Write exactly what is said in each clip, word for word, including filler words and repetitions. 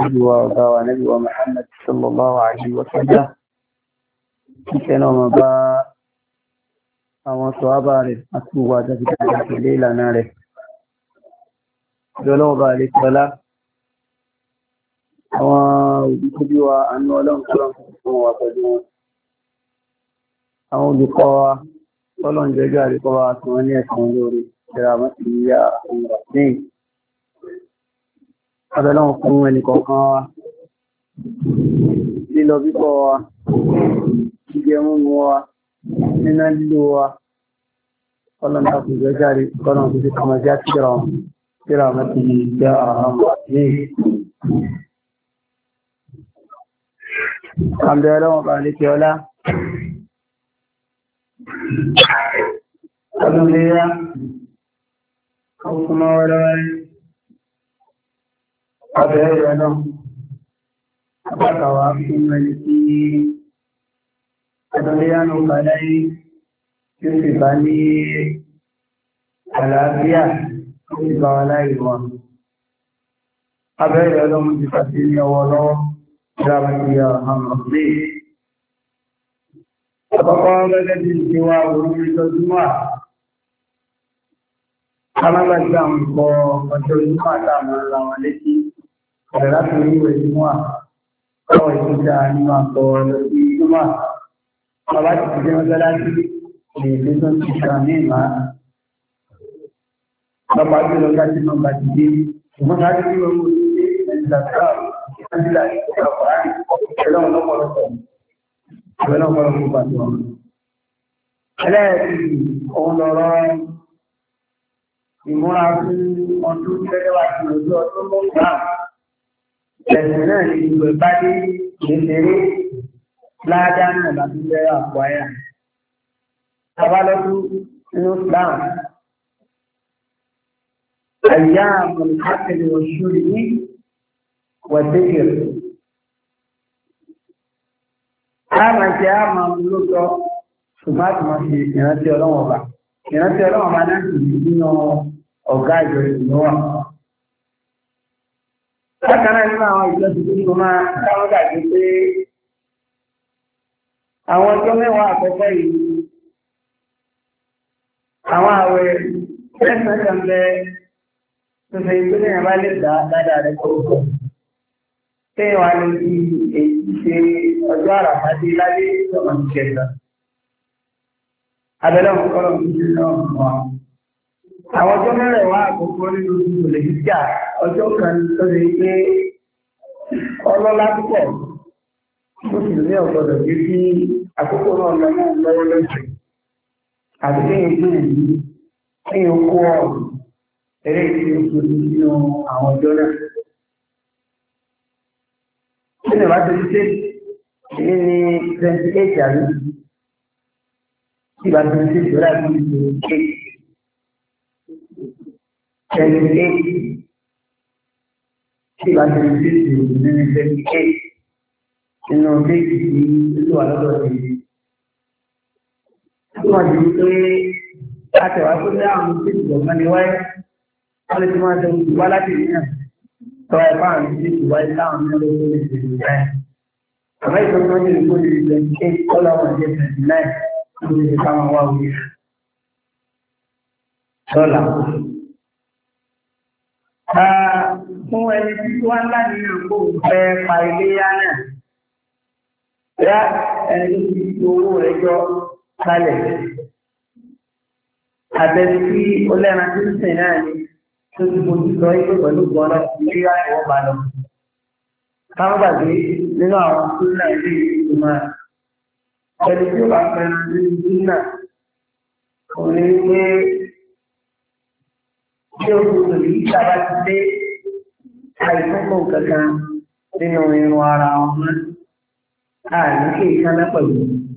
وقال نبي محمد صلى الله عليه وسلم كان وما با àwọn sọ̀hábà rẹ̀ àti gbogbo àjọsí tẹ̀lé ìlànà rẹ̀ ìjọlọ́wọ́ba àlejọ́lá àwọn òbí tó bí wa àánú ọlọ́run tó lọ́n fún wa pẹ̀lú wọn àwọn olùkọ́ wa tọ́lọ́n jẹ́jọ́ àríkọ́ wa tí wọ́n ní ẹ̀sán lórí ìjọra mọ́sí yíyá ohun ọ̀sìn abẹ́lọ́run fún ẹnìkọ̀ọ̀kan wa lílọ bíbọ̀ wa jíjẹ múmu wa nínú lílo wa ọlọ́run tó kù jẹ́ jáde kọ́lọ́run tó ti kọmọ já síra wọn síra wọn ti jẹ́ àwọn ọ̀sìn àmì ọlọ́run bá lè kí ọlá ọdún léyá ọkùnmọ́ wẹ́rẹ́wẹ́rẹ́ ọbẹ̀ ẹ̀rọ náà apákàwà fún ẹni tí ọdún léyá náà bá láyé tí ó sì bá ní àlàáfíà ó sì bá wà láyé wọn abẹ́ ẹ̀rọ náà ti fàtí ní ọwọ́ lọ́wọ́ ìrámàtí àwọn ọ̀pẹ́ àkọ́kọ́ gẹ́gẹ́ bí ti wá orí ìjọjúmọ́ alágbàgbà àwọn ìkọ̀ ọjọ́ ìjọmọ́ àtàwọn ara wọn létí ọ̀rẹ́ láti orí ìwẹ̀ ìjọmọ́ ọwọ́ ìjọjá nínú àkọ́ ìjọmọ́ bàbá ti ti jẹ́ mọ́sálá sí èdè tó ti ṣàrà ní ìmá bàbá tí lọ láti náà bá ti dé ṣùgbọ́n láti rí ọmọ ìdílé ẹ̀dìdàkọ́ ìjọba ìjọba ìjọba lọ́pọ̀lọpọ̀ ìjọba lọ́pọ̀lọpọ̀ pàtó wọn. ẹlẹ́ẹ̀kì òun lọ́rọ̀ ìmúra fún ọdún tẹ́lẹ̀ wá sí ojú ọdún tó gbà ẹ̀sìn náà ní ìgbò ìbádé ìṣeré ládá náà láti jẹ́ àpò àyà. Abálọ́dún inú Islam àyà àmọ̀lùkákẹ́lẹ̀ òṣùrì ní wẹ̀dẹ́gẹ̀rẹ̀. A máa jẹ́ a máa mú lóòótọ́ ṣùgbọ́n àti máa ṣe ìrántí ọlọ́wọ̀n ọba. Ìrántí ọlọ́wọ̀n ọba náà sì ní nínú ọ̀gá ìjọ ìlú wa. Bákan náà nínú àwọn ìjọ tuntun tó máa dáwọ́ gbàgbé pé àwọn ọjọ́ mẹ́wàá àkọ́kọ́ yìí, àwọn àwẹ̀ mẹ́sàn-án kan bẹ tó ṣe ìpínlẹ̀ yẹn bá lè dá dáadáa rẹ̀ kọ̀ọ̀kan. Téèyàn wá lè fi èyí ṣe ọjọ́ àràfádé láyé ìjọba ìṣẹ̀dá. Abẹ́lẹ́ òkúkọ́rọ̀ ń ṣe náà wà. Àwọn ọjọ́ mẹ́rẹ̀ wá àkókò nínú ìlú ìjà ọjọ́ kan tó lè gbé ọlọ́lá púpọ̀. Ó sì ní ọ̀gbọ́dọ̀ gbé sí àkókò náà lọ́wọ́ lọ́wọ́ lọ́sẹ̀. Àti kéèyàn gbé èyí, kéèyàn kó ọ̀rọ̀ eré ìdí oṣù nínú àwọn ọjọ́ náà. Kí ni wàá tẹ̀lé ṣe? Èyí ni twenty eight àlú. Tí wàá tẹ̀lé ṣe ìṣòro àti ìṣòro eight. Twenty eight. Tí wàá tẹ̀lé ṣe ìṣòro nínú twenty eight. Nínú déètì tí ìlú wà lọ́dọ̀ sí. Tí wọ́n ti pé àtẹ̀wá tó ní àwọn tí ìjọba ni wáyé. Wọ́n lè ti máa tẹ̀ wá láti ìyẹn. Tọ́ ẹ bá àwọn tí ìwáyé láwọn ní ọdún tó lè ṣe ìlú rẹ̀. Àmọ́ ìtọ́jú wọn ní ìlú ìlú twenty eight kọ́lá wọn jẹ́ twenty nine tó lè ṣe káwọn wá wí. Dọ́là. Fún ẹni tí wọ́n ń láti ní òkú fẹ́ pa ilé yá náà. Yá ẹni tó ti fi owó rẹ̀ jọ kalẹ̀. Àbẹ̀ni tí ó lẹ́ran tí ń sìn náà ni tó ti fojú sọ ilé pẹ̀lú gbọ́nà ilé yá ni wọ́n bá lọ. Káwọn gbàgbé nínú àwọn súnà ilé ìgbìmọ̀ ẹni tí ó bá fẹ́ràn nínú súnà kò ní pé tí ó gbọdọ̀ yìí sábà ti dé àìsókò kankan nínú irun ara wọn mọ́ àní kí ìkànnà pẹ̀lú.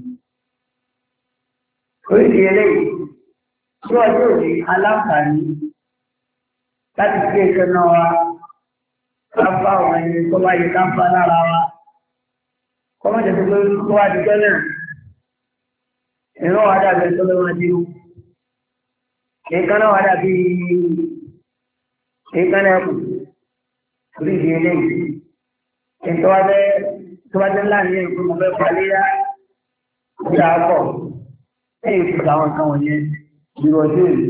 Oríṣi eléyìí tí wọ́n yóò ní aláǹfààní láti gbé ìkànnà wa ká bá àwọn ẹni tó bá yẹ ká bá lára wa. Kọ́mọ̀jẹ̀ tó gbé kó wá di jẹ́ náà. Ìran wa dàbí tó lọ́wọ́ dínú. Ìkànnà wa dàbí ìkànnà ẹ̀kú. Oríṣi eléyìí Ètò abẹ́ tó bá dé ńlá ní èkó mo fẹ́ palẹ́ yá ìyá pọ̀. Ẹ̀yìn ìfúnra àwọn kan wọ̀nyẹn ìrọ̀ ọjọ́ ìlú.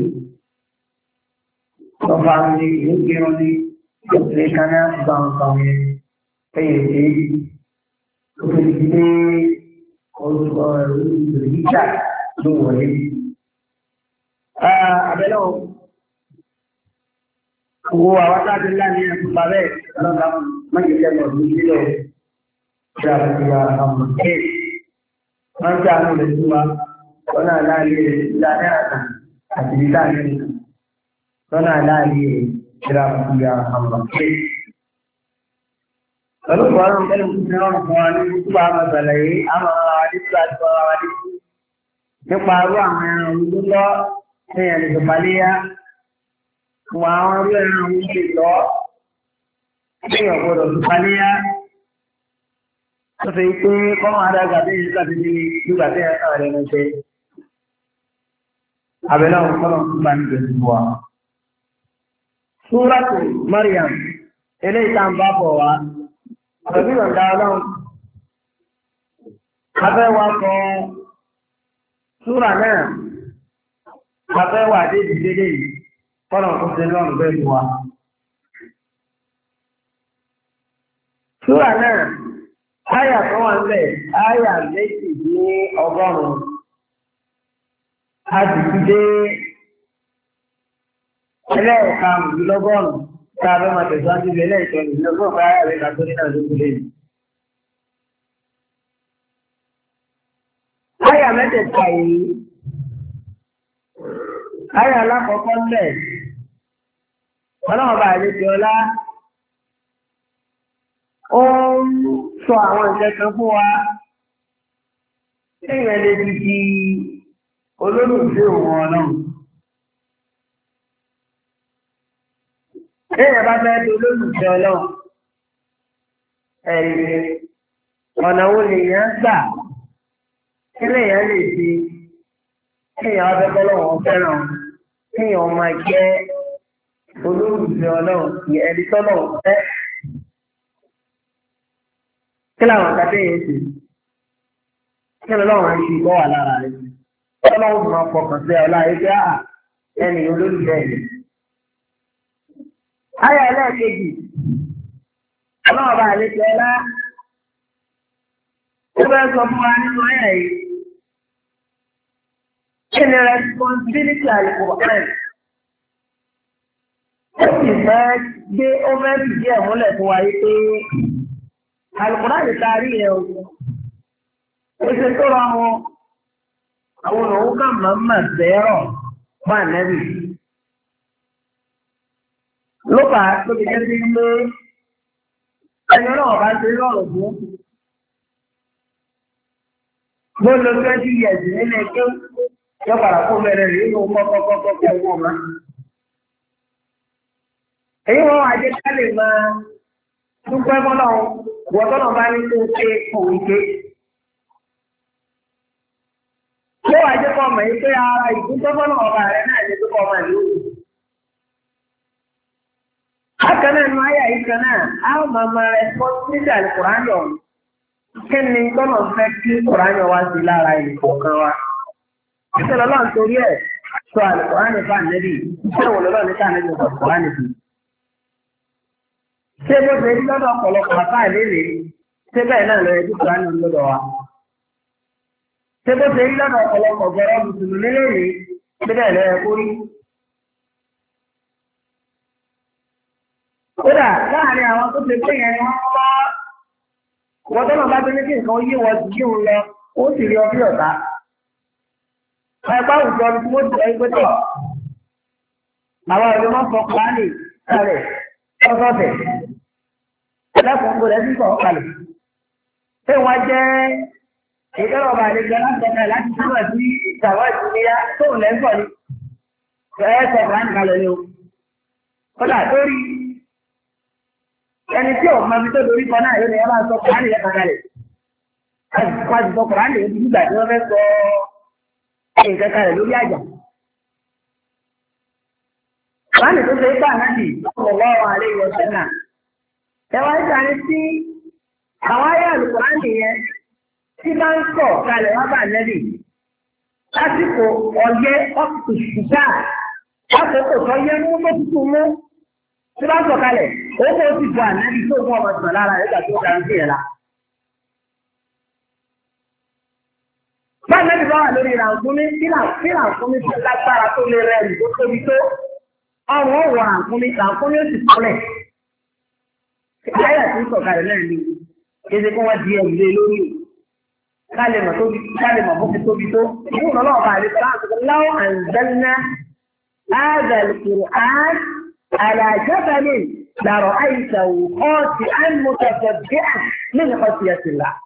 Lọ́ba ní ìlú kírun ní ìpínlẹ̀ Kaná gba àwọn kan wọ̀nyẹn. Ẹ̀yìn èyí tó fi dé oṣù ìjà ló wọlé. Abẹ́lẹ́ o. Owó àwọn táàbí ńlá ní ẹ̀kú bàbẹ́ lọ́dà májèlé lọ sí ilé ṣe àfihàn àwọn ọ̀kẹ́. Wọ́n ń jáde lè tún wa lọ́nà aláàlẹ́ ìlànà àtà àti ìlànà ìlànà lọ́nà aláàlẹ́ ṣe àfihàn àwọn ọ̀kẹ́. Pẹ̀lú ìwọ̀n pẹ̀lú ìfúnná fún wa ní gbogbo àwọn ọ̀sẹ̀lẹ̀ yìí, àwọn ará wa ní tí a ti sọ ara wa ní. Nípa arú àwọn ẹran òun lọ ní ẹ̀rìn ìjọbaléyà. Wà àwọn orí ẹran òun lè lọ sí ọ̀gbọ́dọ̀ ìjọbaléyà. Ó fi pé kọ́mọ adága bí ìjọba ti di nígbà tí ẹran rẹ̀ ń ṣe. Àbẹ̀lẹ̀ òun kọ́nà tó bá ní ìgbésí wa. Súrátù Maryam, eléyìí tá à ń bá bọ̀ wá. Pẹ̀lú ìrọ̀lá ọlọ́run, abẹ́ wa kọ súrà náà, abẹ́ wa dé ìdílé yìí, kọ́nà tó ṣe lọ́rùn bẹ́ẹ̀ fún wa. Súrà náà, áyà tó wà nílẹ̀, áyà méjì ní ọgọ́rùn-ún. A sì ti dé ẹlẹ́ẹ̀ka mùsùlùmọ́gọ́rùn-ún. Tá a bá máa tẹ̀síwájú ilé ẹ̀kọ́ ìlú ọgbọ́n bá yára rẹ̀ kàtó nínú àdúgbò lẹ́yìn. Àyà mẹ́tẹ̀ẹ̀ta yìí, àyà alákọ̀ọ́kọ́ ńlẹ̀, ọlọ́run bá àlejò ọlá, ó ń sọ àwọn ìṣẹ̀kan fún wa, èèyàn lè fi di olólùfẹ́ òun ọlọ́run. Èèyàn bá fẹ́ di olólùfẹ́ ọlọ́run, ẹ̀rí ọ̀nà wo lèèyàn gbà kí lèèyàn lè fi kéèyàn abẹ́ bọ́lọ́wọ́ fẹ́ràn kéèyàn máa jẹ́ olólùfẹ́ ọlọ́run ní ẹni tọ́lọ́run fẹ́. Kí làwọn àkàtẹ́ yẹn sì? Kí ni ọlọ́run á ṣe ìbọ̀ wà lára rẹ̀? Ọlọ́run máa fọkàn sí ọlá ẹgbẹ́ à ẹni olólùfẹ́ yìí. Ayọ̀ ẹlẹ́ẹ̀kejì, ọlọ́ọ̀bá àlejò ọlá, ó bẹ́ẹ̀ sọ fún wa nínú ayà yìí. Kí ni responsibility Al-Qur'an? Ó sì fẹ́ gbé ó fẹ́ fìdí ẹ̀ múlẹ̀ fún wa yìí pé Al-Qur'an lè taari ẹ̀ o. Ó ṣe tó rọrùn àwọn òun kà máa ń mà bẹ́ẹ̀rọ̀ bá nẹ́bì. Ló fà á tó fi jẹ́ sí pé ẹni náà bá ṣe rọrùn fún. Bó lo twenty years nílé ké yọ padà kó bẹ̀rẹ̀ rí inú kọ́kọ́kọ́kọ́ kí owó ma. Èyí wọn wá jẹ́ ká lè máa dúpẹ́ fọ́nà wọ́tọ́ náà bá ní tó ṣe òun ké. Ṣé wàá jẹ́ kọ́ ọmọ yìí pé ara ìdúpẹ́ fọ́nà ọba rẹ̀ náà ní tó kọ́ ọmọ ìlú? Bákan náà nínú ayé yìí kan náà, a ó máa máa responsibility Al-Qur'an ọ̀hún. Kí ni tọ́nà fẹ́ kí Qur'an wá sí lára ìkọ̀ọ̀kan wa? Ìṣẹ́ lọ́lọ́ nítorí ẹ̀ sọ Al-Qur'an fún ànẹ́bí, ìṣẹ́ wò lọ́lọ́ ní ká ànẹ́bí sọ Qur'an sí. Ṣé bó ṣe rí lọ́dọ̀ ọ̀pọ̀lọpọ̀ àfáà ìlérè? Ṣé bẹ́ẹ̀ náà lọ ẹbí Qur'an lọ́dọ̀ wa? Ṣé bó ṣe rí lọ́dọ̀ ọ̀pọ̀lọpọ̀ gbọ́rọ̀ mùsùlùmí lérè? Ṣé bẹ́ẹ̀ lọ ẹ kórí? Kódà láàrin àwọn tó ṣe pé yẹn ni wọ́n wá wọ́n tó náà bá tó ní kí nǹkan yé wọ́n ti yíwọ́n lọ, ó sì rí ọbí ọ̀tá. Ẹgbẹ́ àwùjọ ni wọ́n ti ẹgbẹ́ tọ̀. Àwọn ọ̀dọ́ máa ń sọ Kùránì kalẹ̀ lọ́sọ̀ọ̀sẹ̀. Ẹlẹ́kùn kò lẹ́sìn sọ̀rọ̀ kalẹ̀. Ṣé wọ́n jẹ́ ìjọba ọba àlejò láti ọ̀kẹ́ láti túbọ̀ sí ìtàwọ́ ìtúnyá tóun lẹ́sọ̀ ni? Ẹ sọ Kùránì kalẹ̀ ni o. Kódà lórí ẹni tí ò máa fi tó dorí kan náà yóò ní ẹ máa sọ Kùránì lẹ́ka kalẹ̀. Wọ́n ti sọ Kùránì lórí nígbà tí wọ́n fẹ́ sọ nǹkan kalẹ̀ lórí àjà. Kùránì tó ṣe é bá náà nì sallallahu alaihi wasallam. Ẹ wá ìjà ni sí àwọn ayé àlùkùránì nìyẹn tí bá ń sọ̀ kalẹ̀ wá bá nẹ́bì lásìkò ọ̀yẹ́ ọ̀pọ̀ ṣùgbà lásìkò tó yẹ mú tó tutù mú tí bá ń sọ̀ kalẹ̀ ó kó sì bọ̀ ànẹ́bì tó mú ọmọ sàn lára nígbà tó dáa sí ẹ̀ la. bá nẹ́bì bá wà lórí ràǹkúnmí kí ràǹkúnmí tó lágbára tó lè rẹ̀ tó tóbi tó ọrùn ọ̀wọ̀ ràǹkúnmí ràǹkúnmí ó sì kọ́lẹ̀. ayé àti sọ̀kalẹ̀ náà ni kéde kí wọ́n di ẹ̀rù lé lórí kálẹ̀ mọ̀ tóbi kálẹ̀ mọ̀ bó fi tóbi tó ìwé ìrọ̀lọ́ ọ̀bà àlè sọ́lá àti láwọn àǹzẹ́lná áàdàlùkùrù áàd àlàjẹ́bẹ̀lẹ̀ làrọ̀ àìsàwò ọ̀sì àìmọ̀tẹ̀fẹ̀ bíà nínú ọ̀sì ẹ̀sìn là.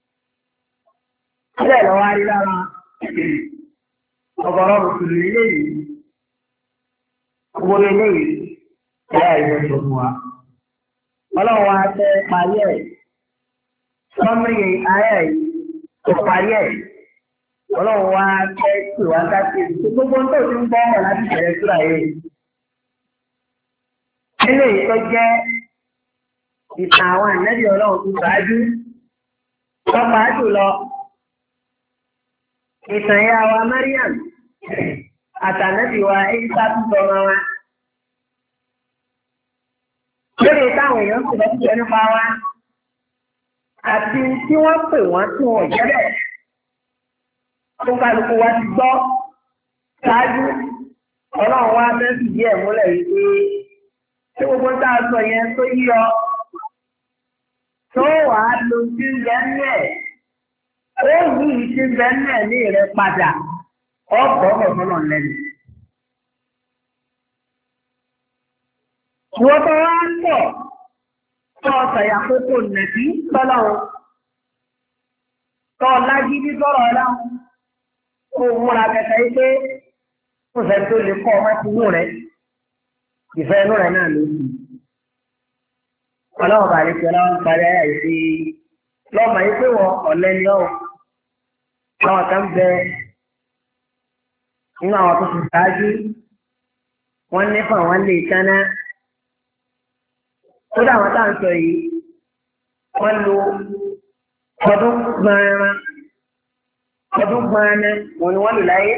Ilé ìlọ́wọ́ arí lára ọgọ́rọ̀ mùsùlùmí léyìí owó léyìí ẹ̀yà ìwé tó mú wa. Ọlọ́run wa tẹ parí ẹ̀ sọ́mìrì ayé yìí kò parí ẹ̀ ọlọ́run wa tẹ pè wá dájú èyí gbogbo tó ti ń bọ́ ọ̀rọ̀ láti bẹ̀rẹ̀ síra yìí. Nínú èyí tó jẹ́ ìtàn àwọn ànábì ọlọ́run tó ṣáájú lọ́pàá jùlọ ìtàn ìyá wa Mariam àtànábì wa Ìsá tó sọmọ wa. Lórí táwọn èèyàn sì lọ sí ẹnu pa wá àti tí wọ́n pè wọ́n tí wọ́n jẹ́ bẹ́ẹ̀. Tó kálukú wa ti gbọ́ ṣáájú ọlọ́run wa fẹ́ fìdí ẹ̀ múlẹ̀ yìí pé tí gbogbo tá a sọ yẹn tó yí ọ tó wàá lo tí ń bẹ ní ẹ̀ ó yí tí ń bẹ ní ẹ̀ ní rẹ̀ padà ọ̀pọ̀ ọ̀pọ̀ náà lẹ́nu. Wọ́n tó wá ń pọ̀ tó ọ̀sàyà kókó nẹ̀bí tọ́lọ́run tó lágídí tọ́rọ̀ ọlọ́run kó múra kẹta yìí pé kò fẹ́ tó lè kọ́ ọmọ ti mú rẹ̀ ìfẹ́ inú rẹ̀ náà ló sì. Ọlọ́run bàálí fi ọlọ́run parí ayé àìsí lọ́mọ yìí pé wọ́n ọ̀lẹ́ ni ọ́ àwọn kan bẹ nínú àwọn tó ti ṣáájú wọ́n ní fún àwọn lè kánná. Kódà àwọn tá à ń sọ yìí, wọ́n lo ọdún gbọ̀nran, ọdún gbọ̀nran wọn ni wọ́n lò láyé.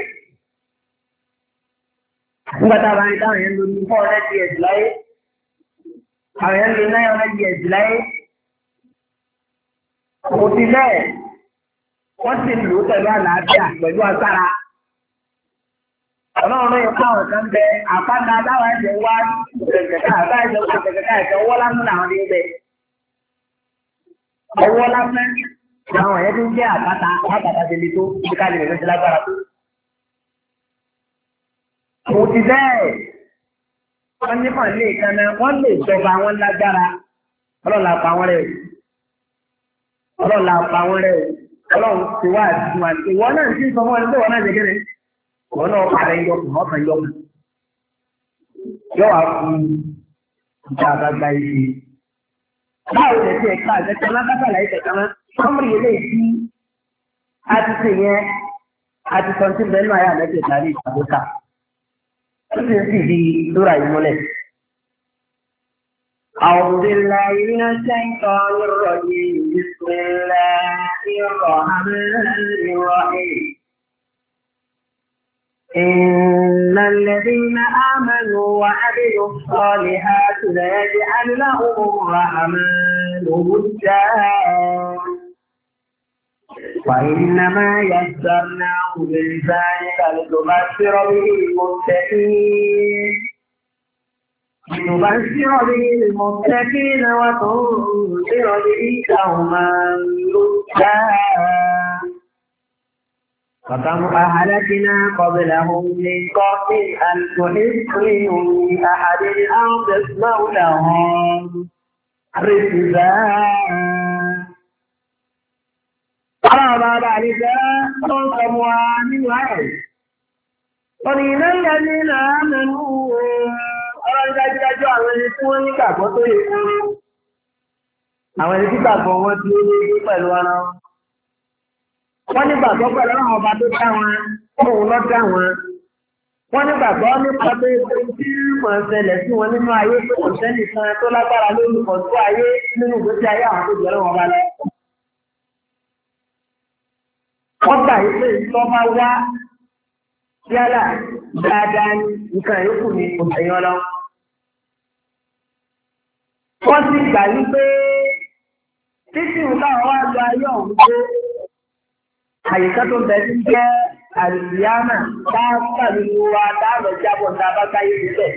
Nígbà tá a bá ń dáhùn yẹn lo ní four hundred years láyé, àwọn yẹn lo nine hundred years láyé. Kò sí bẹ́ẹ̀, wọ́n sì lò ó pẹ̀lú àlàáfíà pẹ̀lú agbára. Ọlọ́run ló yẹ káwọn kan bẹ àpáta táwọn ẹ̀jẹ̀ wá kẹ̀kẹ́kẹ́ àbáyọ̀ kẹ̀kẹ́kẹ́ ẹ̀jẹ̀ ọwọ́ lásán làwọn ní bẹ. Ọwọ́ lásán làwọn ẹ̀jẹ̀ tó ń jẹ́ àpáta àpáta ti le tó ibi ká lè rẹ̀ lọ́sẹ̀ lágbára tó. Mo ti bẹ́ẹ̀ wọ́n ní kàn lè kanna wọ́n lè jọba wọn lágbára ọlọ́run àpá wọn rẹ̀ ọlọ́run àpá wọn rẹ̀ ọlọ́run ti wá àdúrà ìwọ náà ti sọ fún ọ nígbà wọn náà jẹ kẹrẹ. Wọ́n náà padà yọ kùn ọ̀sán yọ kùn. Yọ wá fún ìjà àgbàgbà ìṣe. Báwo lè ṣe ẹ̀ka àtẹ̀tẹ̀ lákàtàlá ìtẹ̀ka náà? Sọ́mùrì eléyìí a ti ṣe yẹn a ti sọ tí bẹ́ẹ̀ náà yà lẹ́sẹ̀ tàbí ìṣàkóso. Ó sì ń sì di lóra yìí múlẹ̀. أعوذ بالله من الشيطان الرجيم بسم الله الرحمن الرحيم إن الذين آمنوا وعملوا الصالحات سيجعل لهم الرحمن ودا وإنما يسرناه بلسانك لتبشر به المتقين لتبشر به المتقين وتنذر به قوما لدا وكم أهلكنا قبلهم من قرن هل تحس منهم من أحد أو تسمع لهم ركزا قال ذلك تنصبوا من وعي قليلا الذين آمنوا أرى dájúdájú àwọn ẹni tí wọ́n ní gbàgbọ́ tó yẹ kúrú àwọn ẹni tí gbàgbọ́ wọn tí ó lé pẹ̀lú ara wọn. Wọ́n ní gbàgbọ́ pẹ̀lú àwọn ọba tó dá wọn, òun lọ dá wọn. Wọ́n ní gbàgbọ́ nípa pé tí mọ̀ ń ṣẹlẹ̀ sí wọn nínú ayé tó kò sẹ́nì kan tó lágbára lórí ọ̀tún ayé nínú ìgbésí ayé àwọn tó jẹ́ lọ́wọ́ balẹ̀. wọ́n gbà yí pé ìtọ́ bá wá yálà dáadáa ní nǹkan yòókù ní òṣèyàn ọlọ́. wọ́n sì gbà yí pé títí nǹkan wá lọ ayé ọ̀hún pé àyíká tó bẹ sí jẹ́ àlùyámà dáadáa nínú wa dáàbò jábọ̀ tá a bá káyé síbẹ̀.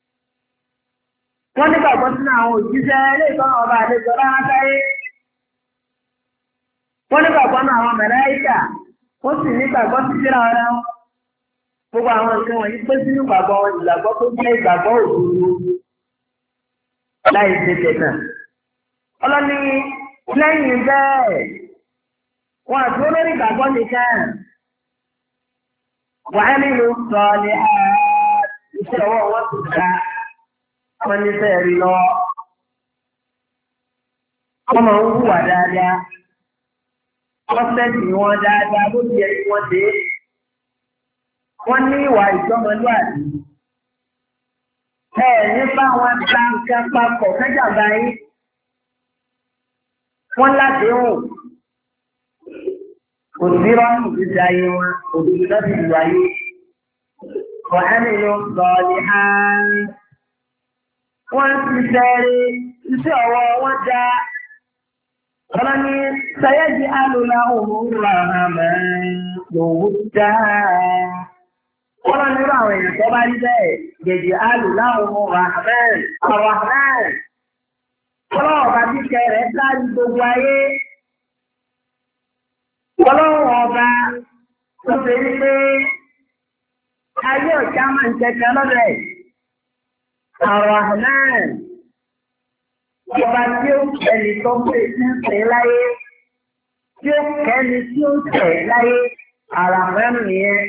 wọ́n ní gbàgbọ́ sínú àwọn òjíṣẹ́ ilé ìtọ́nà ọba àlejò láwọn káyé. wọ́n ní gbàgbọ́ nínú àwọn màláíkà wọ́n sì ní gbàgbọ́ sí síra ọ̀rẹ́ wọn. gbogbo àwọn nǹkan wọ̀nyí pé sínú gbàgbọ́ wọn ìgbàgbọ́ tó jẹ́ ìgbàgbọ́ òdodo láì ṣe tẹ̀tàn. ọlọ́ni lẹ́yìn bẹ́ẹ̀ wọn àti olórí ìgbàgbọ́ nìkan wàá nínú sọ ní iṣẹ́ ọwọ́ wọn tó dá wọn ní sẹ́ẹ̀rì lọ. wọ́n máa ń hùwà dáadáa wọ́n sẹ́ẹ̀tì wọn dáadáa bó ti yẹ kí wọ́n dé. wọ́n ní ìwà ìjọmọlúwàbí. ẹ nípa wọn ta nǹkan papọ̀ kájàmbá yín. wọ́n ládéhùn. kò sí rọ́ọ̀nù títí ayé wọn òdodo láti ìlú ayé. wàhálà ló ń sọ ní hàn. wọ́n ti sẹ́rí iṣẹ́ ọwọ́ wọn dá. wọ́n ní sẹ́yẹ́dì alùlá òmùúrà àmọ́ lòún dá. wọ́n lọ nírú àwọn èèyàn tó bá rí bẹ́ẹ̀ gèdè alùlá òmùúrà àmọ́ àwọn àmọ́. ọlọ́wọ́ bá ti kẹrẹ̀ sáré gbogbo ayé. ọlọ́wọ́ ọba tó ṣe ní pé ayé ọ̀já máa ń tẹ̀kẹ́ lọ́dẹ̀. àwọn àmọ́. ọba tí ó kẹ́ni tó pè sí ìsìn láyé tí ó kẹ́ni tí ó tẹ̀ láyé ara mẹ́rin nìyẹn.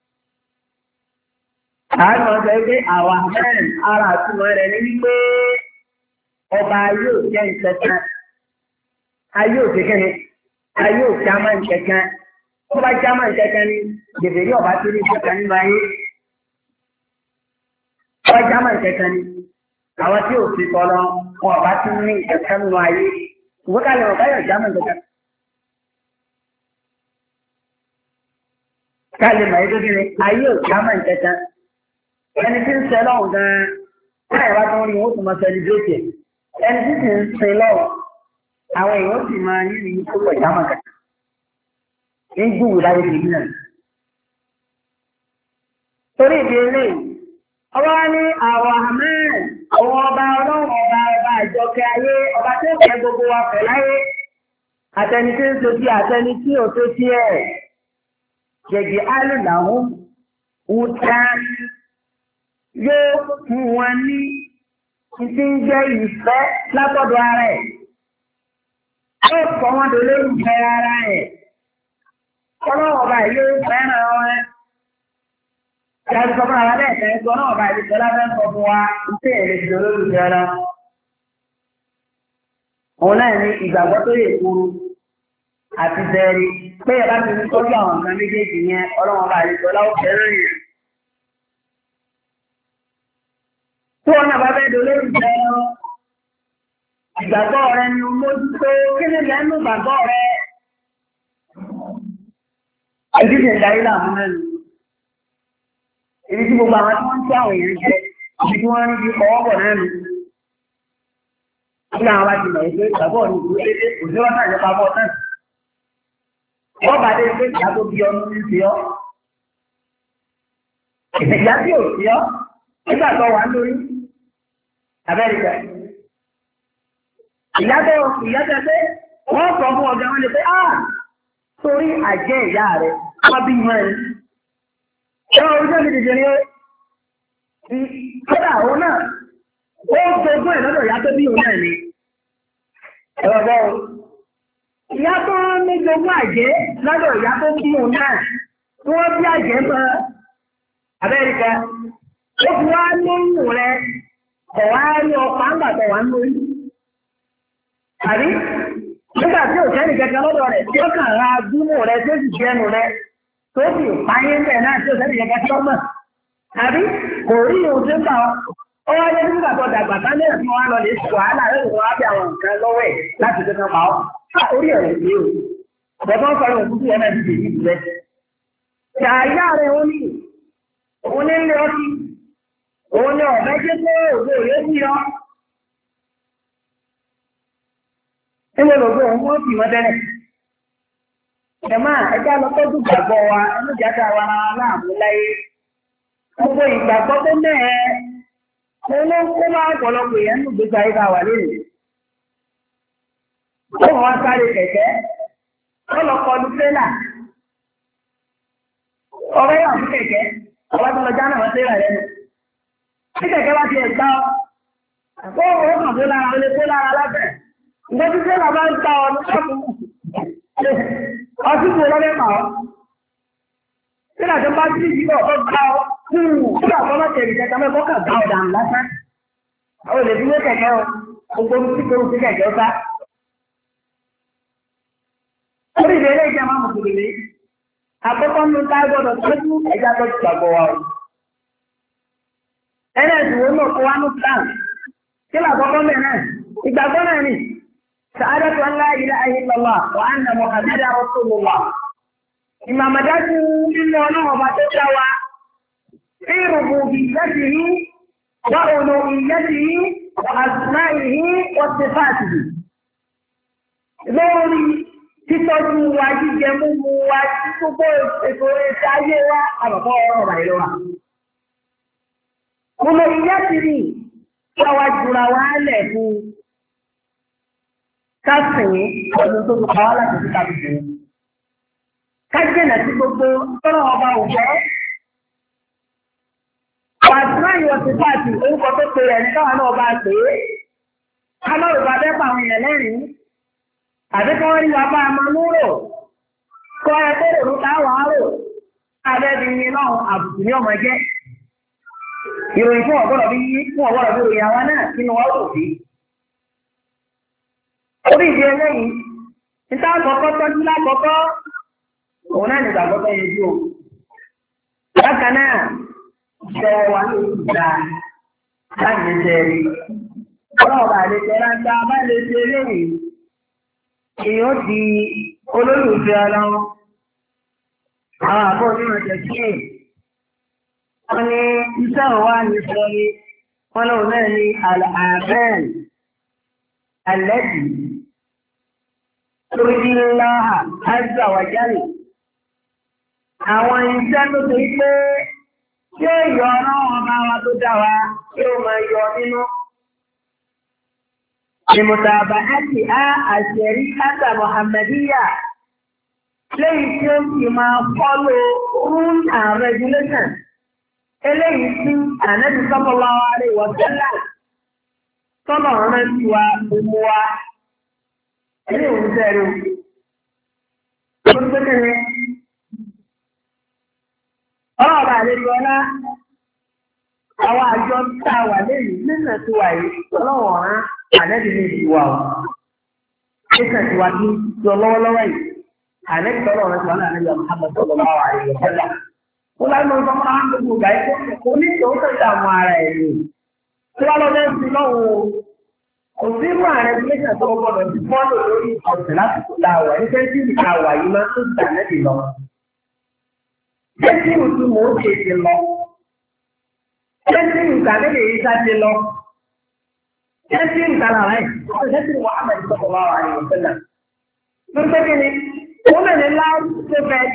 àánú ọ̀sẹ̀ pé àwa mẹ́rin ara àtúmọ̀ rẹ̀ ní wípé ọba ayé ò jẹ́ ìkẹ̀kẹ́ ayé ò kékeré ayé ò jámá ìkẹ̀kẹ́ tó bá jámá ìkẹ̀kẹ́ ni gbèbèrè ọba tí ní ìkẹ̀kẹ́ nínú ayé ọba jámá ìkẹ̀kẹ́ ni. àwọn tí ò fi tọ́lọ wọn ọba tí ní ìkẹ̀kẹ́ nínú ayé ìwé kalẹ̀ ọ̀gá yóò jámọ̀ ìkẹ̀kẹ́. kálẹ̀ mọ̀ ẹ́ kékeré ayé ò jámọ̀ ìkẹ̀kẹ́. ẹni tí ń ṣe lọ́wọ́ gan-an láì wá tó ń rí wọn ó tún máa sẹlẹ̀bírẹ̀tì ẹ̀. ẹni tí sì ń ṣe lọ́wọ́ àwọn èèyàn sì máa yí ní kó pọ̀ jámọ̀ kẹ̀kẹ́. ń gbùwò láyé kìí náà. torí ìdí eléyìí ọba ní àwọn ahmed àwọn ọba ọlọ́run ọba ọba àjọkẹ́ ayé ọba tó kẹ́ gbogbo wa pẹ̀ láyé àtẹni tí ń so sí àtẹni tí ò tó sí ẹ̀ gègé alùláhùn wúta yóò fún wọn ní títí ń jẹ́ ìfẹ́ látọ̀dọ̀ ara ẹ̀ yóò kọ́ wọn tó lórí ìfẹ́ ara ẹ̀ ọlọ́run ọba yóò fẹ́ràn wọn. Ìyájú sọ fún àwọn ẹ̀ẹ́dẹ̀ ẹ̀kọ́ náà bá ìlú Tọ́lá fẹ́ sọ fún wa ìpé èrè ti olóòrùn ara. Òun náà ní ìgbàgbọ́ tó yè kúrú àti bẹ̀rẹ̀ pé ẹ̀ láti ní tọ́jú àwọn nǹkan méjèèjì yẹn ọlọ́run bá ìlú Tọ́lá ó fẹ́ràn yẹn. Tí wọ́n náà bá fẹ́ dolóòrùn jẹ́ ìgbàgbọ́ rẹ ni mójútó kí ni lẹ́nu ìgbàgbọ́ rẹ. Ìdíje ìdarí làwọn mẹ́rin. Ibi tí gbogbo àwọn tí wọ́n ń tí àwọn èèyàn jẹ, ibi tí wọ́n ń di ọwọ́ bọ̀ náà nù. Nígbà àwọn bá ti mọ̀ pé ìgbàgbọ́ ní ìlú lédè kò sí ọ̀nà ìjọba bọ̀ náà. Wọ́n bá dé pé ìyá tó bí ọdún ní ti ọ́. Ìyá tí ò sí ọ́ nígbà tó wà lórí Amẹ́ríkà. Ìyá tẹ ìyá tẹ pé wọ́n sọ fún ọjà wọn lè pé ah sórí àjẹ́ ìyá rẹ̀ wọ́n bí mọ́ ẹ̀. Ẹ̀rọ oríṣẹ́ mi dìde ní ó ti kọ́dà òun náà, ó ń gbogbo ẹ̀ lọ́dọ̀ ìyá tó bí òun náà ni. Ẹ̀rọ bọ́ o. Ìyá tó ní gbogbo àjẹ́ lọ́dọ̀ ìyá tó bí òun náà, tí wọ́n bí àjẹ́ mọ́ Amẹ́ríkà. Ó fi wá lóyún rẹ̀, kọ̀ wá rí ọkọ̀ àgbàtọ̀ wá ń lórí. Àbí? Nígbà tí ò sẹ́ni kẹ̀kẹ́ lọ́dọ̀ rẹ̀, tí ó kàn ra bímọ rẹ̀ tó sì jẹ́nu rẹ̀. Tó sì páyé ń bẹ̀ náà tí ó sẹ́ni kẹ̀kẹ́ tí ó mọ̀. Àbí kò rí ohun tí ń bà ọ́. Ó wá yẹ nígbà tó dàgbà sálẹ̀ tí wọ́n á lọ lè sọ wàhálà rẹ̀ wọ́n á bí àwọn nǹkan lọ́wọ́ ẹ̀ láti tó kan pa ọ́. Orí ẹ̀rọ ìgbé o. Bọ̀dọ̀ sọ̀rọ̀ òkúkú wọn náà ti dè ní ìlẹ̀. Ṣàyà rẹ̀ ó ní òun ní ilé ọtí. Òun ní ọ̀bẹ jẹ́ pé òwe òye sí ọ. Níbo lògbé òun wọ́n fi wọ́n tẹ́lẹ̀? Ẹ̀má ẹja lọ tọ́jú gbàgbọ́ wa ẹnu ìjáde àwa láàmú láyé. Gbogbo ìgbàgbọ́ tó mẹ́ẹ̀ mo ló ń kó máa ọ̀pọ̀lọpọ̀ èèyàn nínú ìgbésí ayé ká wà lónìí. Ó wọ́n sáré kẹ̀kẹ́, ó lọ kọlu tírélà. Ọ̀rẹ́ yàn fún kẹ̀kẹ́, ọ̀wá tó lọ já náà wọ́n tírélà lẹ́nu. Bí kẹ̀kẹ́ bá ti ẹ̀ gbá ọ, ó wọ́n kàn tó lára, ó lè tó lára lábẹ́. Ìgbẹ́ tí tírélà bá ń ta ọ ní ṣọ́ọ̀bù. Ọsibú lọ́lẹ́ mọ̀ ọ́. Tírélà tó bá sí ìdílé ọ̀tọ́ gbá ọ. Kúrò àwọn ọmọ tẹ̀lé kẹta mẹ́kọ́ kà gbá ọ̀dà lásán. Àwọn olè dúró kẹ̀kẹ́ o, gbogbo ní kíkọ́ sí kẹ̀kẹ́ ọ̀tá. Orí ìdílé ìjẹ́ máa mọ̀ kúrò lé. Àkọ́kọ́ ní ká gbọ́dọ̀ tọ́jú ẹja tó ti gbàgbọ́ wa o. Ẹni ẹ̀sìn wo náà kó wá ní plan. Kí ló àkọ́kọ́ mẹ́rin? Ìgbàgbọ́ náà ni. Sa'adatu an la ilaha illallah wa anna Muhammadan rasulullah. Ìmàmàdájú nínú ọlọ́run ọba tó dá wa. في ربوبيته وألوهيته وأسمائه وصفاته. lórí títọ́jú wa jíjẹ múmu wa gbogbo ètò ètò ayé wa àbàbọ̀ ọ̀rọ̀ ọ̀rọ̀ ìlú wa. Olóyìnbó káwa jura wa lẹ̀ fún kásìn ọdún tó kọ́ wa láti fi kábi jù. Kájẹ́nà sí gbogbo tọ́lọ́ ọba òfẹ́. Wàtúrà yóò ti pàtì orúkọ tó pe ẹni káwọn náà bá pè é. Kámọ́ ìgbà bẹ́ẹ̀ pa àwọn èèyàn lẹ́rìn-ín. Àbí kí wọ́n rí wa bá a máa múrò. Kọ́ ẹ pé èrò táwọn á rò. Abẹ́bí yín náà àbùkù ní ọmọ jẹ́. Ìròyìn fún ọ̀gbọ́dọ̀ bí yí fún ọ̀gbọ́dọ̀ bí ròyìn àwa náà sínú wọn rò sí. Orí ìdí eléyìí, níta àkọ́kọ́ tọ́jú lákọ́kọ́, òun náà nígbà àkọ́kọ́ yẹjú o. Bákan náà, ìṣọwọ́ wa ló ti dá láti ṣe rí. Ọlọ́ọ̀bà lè jẹ́ láńtà bá lè ṣe eléyìí. Èèyàn di olólùfẹ́ ọlọ́run. Àwọn àbọ̀ onímọ̀ tẹ̀sí ẹ̀. Wọ́n ní iṣẹ́ òwá ní sọ́rí. Wọ́n lọ́wọ́ náà ní àmẹ́n àlẹ́bì. Lórí ńláhà ájá wàjálì. Àwọn iṣẹ́ tó ti pé yóò yọ ọlọ́run ọba wa tó dá wa yóò máa yọ nínú. Ìmùtàbàáti á àṣẹrí káta Mọ̀hàmẹ́díyà lẹ́yìn tí ó sì máa follow rules and regulations. Eléyìí tí ànẹ́bí sallallahu alaihi wa sallam tọ́nà ọ̀rẹ́ tí wa gbogbo wa. Eléyìí ń sẹ́rù. Ó ti pékeré. Ọlọ́ọ̀bà àlejò ọlá àwọn àjọ tá a wà lẹ́yìn nínú tí wà yìí ọlọ́wọ̀ ọ̀rán ànẹ́bí ní ìwà o. Nígbà tí wà ní ìjọ lọ́wọ́lọ́wọ́ yìí, ànẹ́bí tọ́lọ̀ ọ̀rẹ́ tí wọ́n náà nígbà Muhammad sallallahu alaihi wa sallam. Ó láti mọ̀ sọ́kọ́ máa ń gbogbo ìgbà yìí kó ní ìṣòwò tó dààmú ara ẹ̀ ni. Tí wọ́n lọ bẹ́ẹ̀ sí lọ́wọ́ kò sí irú ààrẹ gbèsè tó gbọdọ̀ ti fọ́lò lórí ọ̀sẹ̀ lásìkò láwà ní sẹ́ńtírì láwà yìí máa ń tó gbà nẹ́bí lọ. Sẹ́ńtírì tí mò ń ṣe ti lọ. Sẹ́ńtírì ìgbàlejò yìí sá ti lọ. Sẹ́ńtírì ìgbàlàrà ẹ̀ sẹ́ńtírì Muhammad sallallahu alaihi wa sallam. Lórí kí ni ó lè ní láti tó bẹ́ẹ̀.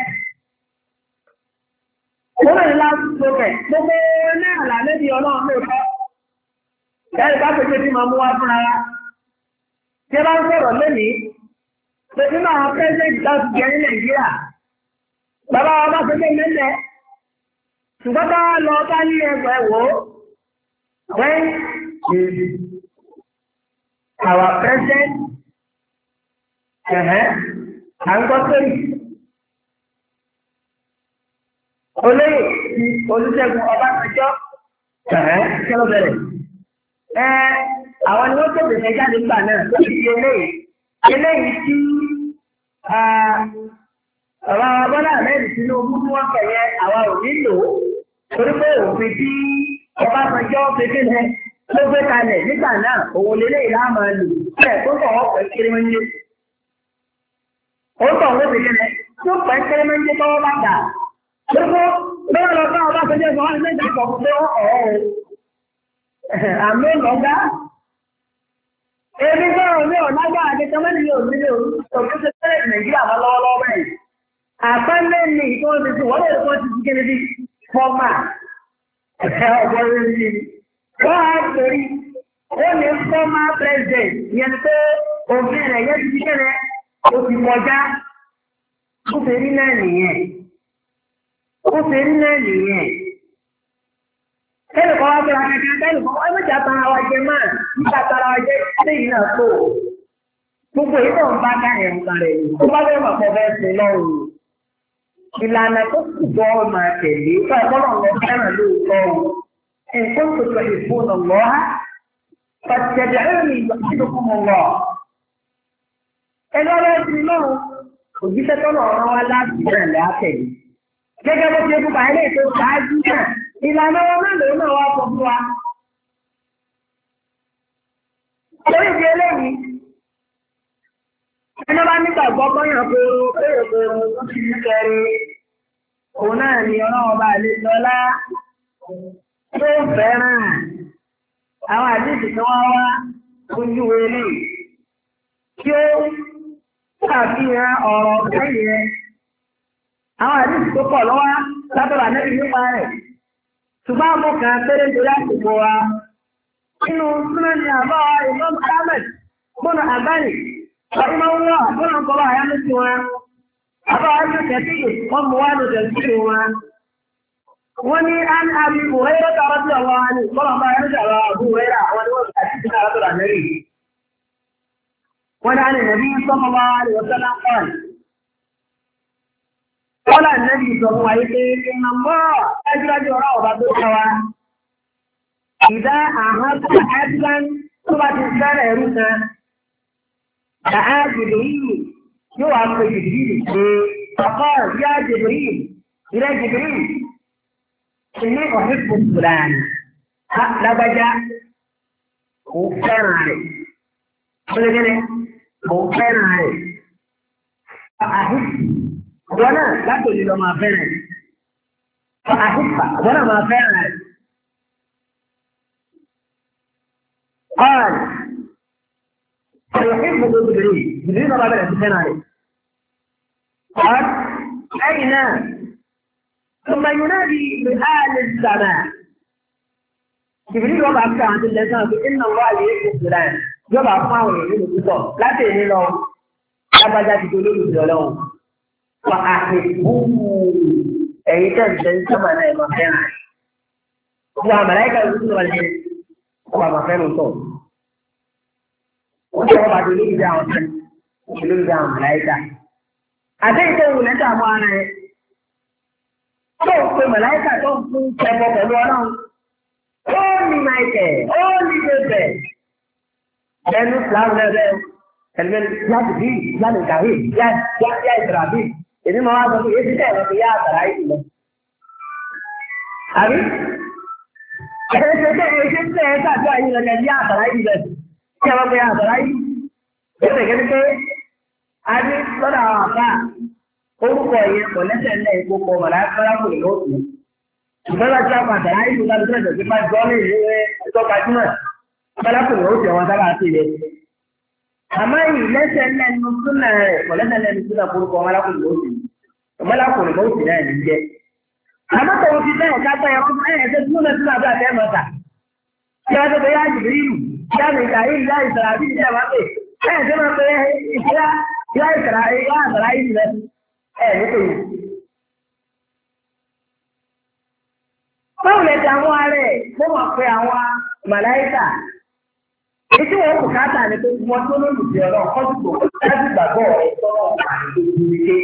Ó lè ní láti tó bẹ́ẹ̀. Gbogbo náà làlẹ́ bí ọlọ́run ló tọ́. Ẹ̀rí bá pèsè tí máa mú wá fúnra wa. Tí ẹ bá ń sọ̀rọ̀ lónìí, pé nínú àwọn pẹ́sẹ̀ntì láti jẹ ní Nàìjíríà, bàbá wa bá ṣe pé mẹ́lẹ̀, ṣùgbọ́n bá lọ bá ní ẹgbẹ́ wò ó, when is our president, ẹ̀hẹ́, à ń gbọ́ sórí. Olóyè ti Olúṣẹ́gun Ọbásanjọ́, ẹ̀hẹ́, kí ló bẹ̀rẹ̀? Ẹ àwọn ni wọ́n tẹ̀lé ẹ̀ jáde nígbà náà lórí ti eléyìí eléyìí tí ọ̀rọ̀ Bọ́lá Ahmed Tinubu tí wọ́n kẹ̀yẹ àwa ò nílò torí pé òfin tí Ọbásanjọ́ pété ló gbé kalẹ̀ nígbà náà òun lélẹ́yìí láàmú lò bẹ́ẹ̀ tó kọ̀ wọ́n pẹ̀ kiri wọn yé. ó tọ̀ wọ́n ti kẹ́lẹ́ tó pẹ́ kẹ́lẹ́ máa ń jẹ́ tọ́wọ́ bá dà. Gbogbo bẹ́ẹ̀ lọ bá ọba sọjọ́ ìgbà wọn ní ìjà ìgbà pé ó ọ̀ọ́ àmì lọ́gá. Èmi sọ̀rọ̀ ní ọ̀nàgbà àdékọ́mọ́ ní òṣèlú òṣèlú tẹ́lẹ̀ Nàìjíríà máa lọ́wọ́lọ́wọ́ báyìí. Àpẹẹlẹ ní ìtọ́ ti ti wọ́n lè kọ́ ti ti kéde bí fọ́mà ẹ̀fẹ́ ọ̀gbọ́n rí rí. Wọ́n á torí ó ní fọ́mà president yẹn pé òfin rẹ̀ yẹn ti ti kéde ó ti kọjá. Ó fi rí náà nìyẹn. Ó fi rí náà nìyẹn. Tẹ́lẹ̀ kan wá fẹ́ akẹ́kẹ́ tẹ́lẹ̀ kan wá mẹ́ta tara wa jẹ máa nígbà tara wa jẹ lẹ́yìn náà tó. Gbogbo èyí tó ń bá ká ẹ̀ ń karẹ̀ yìí. Ó bá fẹ́ mọ̀ pọ̀ bẹ́ẹ̀ sí lọ́rùn. Ìlànà tó kù bọ́ máa tẹ̀lé fún ẹ̀kọ́nà lọ fẹ́ràn lóòótọ́ o. Ẹ̀kọ́ tó tọ́ ìfowópamọ́ lọ ha. Pàtẹ́jẹ́ ẹ̀rìn ìgbàlódé fún mi lọ. Ẹgbẹ́ ọlọ́run ti náà òjíṣẹ́ tọ́nà ọ̀rọ̀ wa láti bẹ̀rẹ̀ lẹ́ àtẹ̀lé. Gẹ́gẹ́ bó ṣe fún bàálẹ̀ tó ṣáájú náà. Ìlànà wọn mélòó náà wá sọ fún wa. Lórí ìdí eléyìí, ẹni bá nígbàgbọ́ kọ́yàn pé èrò pé òun ti ní kẹrin, òun náà ni ọlọ́wọ́ bá lè lọ́lá tó fẹ́ràn. Àwọn àdéhùn tí wọ́n wá ojú wẹlé kí ó ṣàfihàn ọ̀rọ̀ kẹ́yẹ. Àwọn àdéhùn tó pọ̀ lọ́wọ́ látọ̀rọ̀ ànẹ́bí nípa rẹ̀. Ṣùgbọ́n mo kàn tẹ́lẹ̀ nítorí àsìkò wa. Nínú súnmọ́ ni àbá Imam Ahmed gbọ́nà àbáyé. Ọdún wá gbọ́nà kọ́lá àyámú sí wọn. Àbá ayé kẹ̀tí wọ́n mú wá lò tẹ̀sí wọn. Wọ́n ní án àbí Buhayra tààrà sí ọ̀wọ́ wa ní kọ́lá bá yẹn sàrà Abu Buhayra àwọn ni wọ́n ti àti ìdílé àrọ́tọ̀ àmẹ́rì. Wọ́n dá ní nàbí sọ́mọ́ wa ní wọ́sálà kọ́ọ̀lù. Kọ́lá nẹ́bí sọ fún wa yí pé iná mọ́ ẹjúrájú ọ̀rọ̀ ọba tó ṣe wa. Ìdá àhánsá ẹ́dílán tó bá ti fẹ́rẹ̀ ẹ̀rú kan. Dàá Jìbìrìlì yóò wá pé Jìbìrìlì pé ọkọ̀ yá Jìbìrìlì ìrẹ́ Jìbìrìlì. Ìní ọ̀hìnkù Fúlàní. Lágbájá kò fẹ́ràn rẹ̀. Ṣé kò fẹ́ràn rẹ̀? Àhìnkù. Wọ́n náà látòlí lọ máa fẹ́ràn rẹ̀. Àhìpà wọ́n náà máa fẹ́ràn rẹ̀. Ọ̀rọ̀ àyọ̀kí gbogbo ìbìrì ìbìrì náà bá bẹ̀rẹ̀ sí fẹ́ràn rẹ̀. Ọ̀rọ̀ lẹ́yìn náà, ثم ينادي بآل السماء. Ìbìrì lọ́ba fẹ́ àwọn tó lẹ́sàn án iná wà ní èkó Fúlàní. Yọba fún àwọn èèyàn nínú púpọ̀ láti èyí lọ. Lágbájá ti di olólùfẹ́ ọlọ́run. Wà á ti búrú ẹ̀yin tẹ̀ ń tẹ̀ ń sábà náà ẹ̀ máa fẹ́ràn. Wà á màláìka ló ń sọ̀rọ̀ lẹ́yìn. Wà á máa fẹ́ràn tọ̀. Wọ́n ti wọ́n bá di olólùfẹ́ àwọn tẹ̀ olólùfẹ́ àwọn màláìka. Àtẹ̀yìn tó ń wulẹ̀ tó àmọ́ ara ẹ̀. Tó ń pe màláìka tó ń fún ẹbọ pẹ̀lú ọlọ́run. Ó ní Michael, ó ní Bẹ́bẹ̀. Ẹnu Fúlàní náà bẹ́ẹ̀ ẹ̀lẹ́ láti bí láti kàwé yá yá ìtàrà bí. Èmi máa wá sọ pé èsì tẹ̀ ẹ̀rọ fi yá àtàrà yìí lọ. Àbí? Ẹ̀ṣẹ̀ tẹ̀ ẹ̀ṣẹ̀ tẹ̀ ẹ̀ tàbí àyè lọ́jà yá àtàrà yìí lọ. Kí ẹ bá pe àtàrà yìí. Ó lè gẹ́gẹ́ pé a ní lọ́dọ̀ àwọn àbá orúkọ yẹn kò lẹ́sẹ̀ ńlẹ̀ ìkó kọ wà láyé kò lóòtú. Ìfẹ́lá tí a pa àtàrà yìí ló dájú ẹ̀jẹ̀ tí máa jọ́ ní ìlú ẹ̀tọ́ gbajúmọ̀. Ìfẹ́lá kò lóòtú ẹ̀wọ̀n sábà sí ilẹ̀. Àmọ́ yìí lẹ́sẹ̀ lẹ́nu súnà rẹ̀ kò lẹ́sẹ̀ lẹ́nu súnà forúkọ ọmọ alákùnrin lóòtú. Ọmọ alákùnrin lóòtú náà ní jẹ́. Àmọ́ tòun ti bẹ́ẹ̀ ká bẹ́ẹ̀ ọmọ ẹ̀ ṣe súnà súnà bí àtẹ́ mọ̀ta. Kí wọ́n tó bẹ yá jìbìrìlù, yá mi kàrí yá ìsàrà bí ìṣẹ́ wa pè. Ẹ̀ ṣe máa pe ìṣẹ́lá yá ìsàrà yá àsàrà yìí lẹ. Ẹ̀ nítorí. Báwo lẹ ti àwọn ará ẹ̀ mo mọ̀ pé àwọn màláìkà ètò wọn kò káàtà ní pé wọ́n tó lólùfẹ́ ọ̀rọ̀ kọ́sìkò dájú gbàgbọ́ ẹ̀ tọ́lọ́ àìlèkùnlé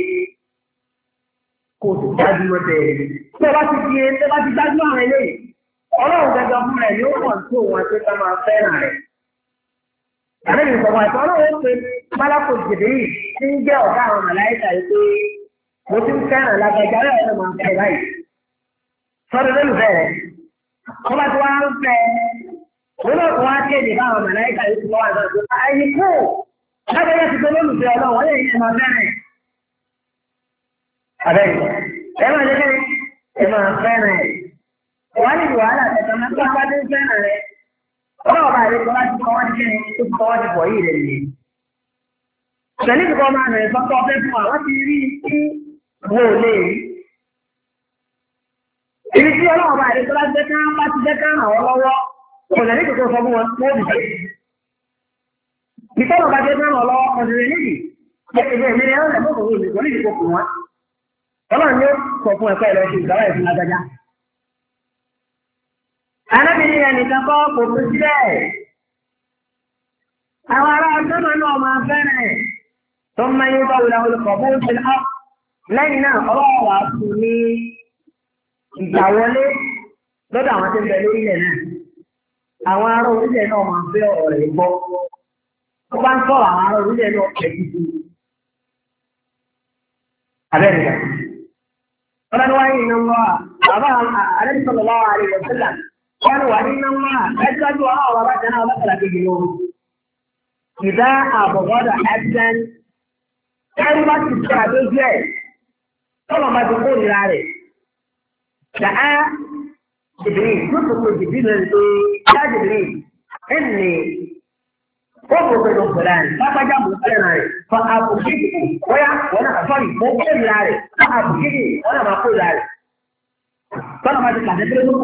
kò sì dájú mọ́ bẹ́ẹ̀. Tí ẹ bá ti di ẹ bá ti dájú àwọn eléyìí, ọlọ́run gẹ́gẹ́ fún rẹ̀ ni ó pọ̀ tó wọn pé ká máa fẹ́ràn rẹ̀. Àlejò ìsọ̀kan àti ọlọ́run pé Málákò Jìbìrì ti ń jẹ́ ọ̀gá àwọn màláìkà yìí pé mo ti ń fẹ́ràn lágbàjá rẹ̀ ẹ̀ máa fẹ́ báyìí. Sọ́dọ̀ lólùfẹ́ rẹ̀, wọ́n bá ti wá ń fẹ́ òun náà tó wá kéde báwọn màláìkà yìí ti lọ́wọ́ àgbà tó ayé kú lágbàjá ti tó lólùfẹ́ ọlọ́run wọ́n lè yẹ máa fẹ́ràn. Àbẹ́yìn, ẹ máa ṣe kí ẹ máa fẹ́ràn ẹ̀. Wọ́n ní wàhálà tẹ̀tọ̀ máa tó abá dé fẹ́ràn rẹ̀. Ọlọ́wọ́ bá rẹ̀ kọ́lá ti kọ́ wọ́n ti kí tó kọ́ wọ́n ti pọ̀ yìí rẹ̀ nìyẹn. Pẹ̀lú ìkọ́ máa rẹ̀ sọ́kọ́ fẹ́ fún wa, wọ́n ti rí kí wo lè rí. Ibi tí ọlọ́wọ́ bá rẹ̀ kọ́lá ti dẹ́ká bá ti dẹ́ká ràn wọ́n lọ́wọ́, kò lè ní kòkó sọ fún wọn, wọ́n bì í. Ìtọ́nà bá dẹ́ká ràn lọ́wọ́, ọ̀dẹ̀rẹ̀ níbi, ẹgbẹ́ mi ni ẹ̀rọ lẹ̀ mọ́kòrò ìgbò ní ìdíkò fún wọn. Ọlọ́run yóò sọ fún ẹ̀kọ́ ìlọ sí ìgbàlá ìfún agbájá. Anábìnrin ẹni kan kọ́ kò tó sílẹ̀. Àwọn ará ọjọ́ náà máa fẹ́rẹ̀ tó ń máa yóò bá wùlà olùkọ́ bó ń ṣe á. Lẹ́yìn náà, ọlọ́run wà fún ní ìgbà wọlé lọ́dọ̀ àwọn tó ń bẹ lórílẹ̀ náà. Àwọn ará orílẹ̀ náà máa fẹ́ ọ̀rọ̀ rẹ̀ gbọ́. Ó bá ń sọ̀rọ̀ àwọn ará orílẹ̀ náà pẹ̀ títí. Abẹ́rẹ́ ìgbà. Ọlọ́run wáyé iná wá, bàbá àdébí sọ̀rọ̀ lọ́wọ́ àrẹ ìwọ̀sílà. Wọ́n wà ní iná wá, ẹgbẹ́jú ọlọ́run bàbá jẹ́ náà ọlọ́kàlà kejì lóru. Ìdá àbọ̀wọ́dà ẹ̀sẹ̀n. Ẹrú bá ti ṣe àdójú ẹ̀. Tọ́lọ̀ bá ti kó ìlera rẹ̀. Dà á jìbìrì, yóò tó kó jìbìrì lórí pé yá jìbìrì, ẹnì ó gbogbo ìlú pẹ̀lú àrẹ̀, lápájá mú fẹ́ràn rẹ̀, fa àbùkíkì, wọ́yá wọ́n náà sọ́ọ̀rì mọ́ kó ìlà rẹ̀, fa àbùkíkì, wọ́n náà máa kó ìlà rẹ̀. Tọ́nà máa ti kàdé pé lókù.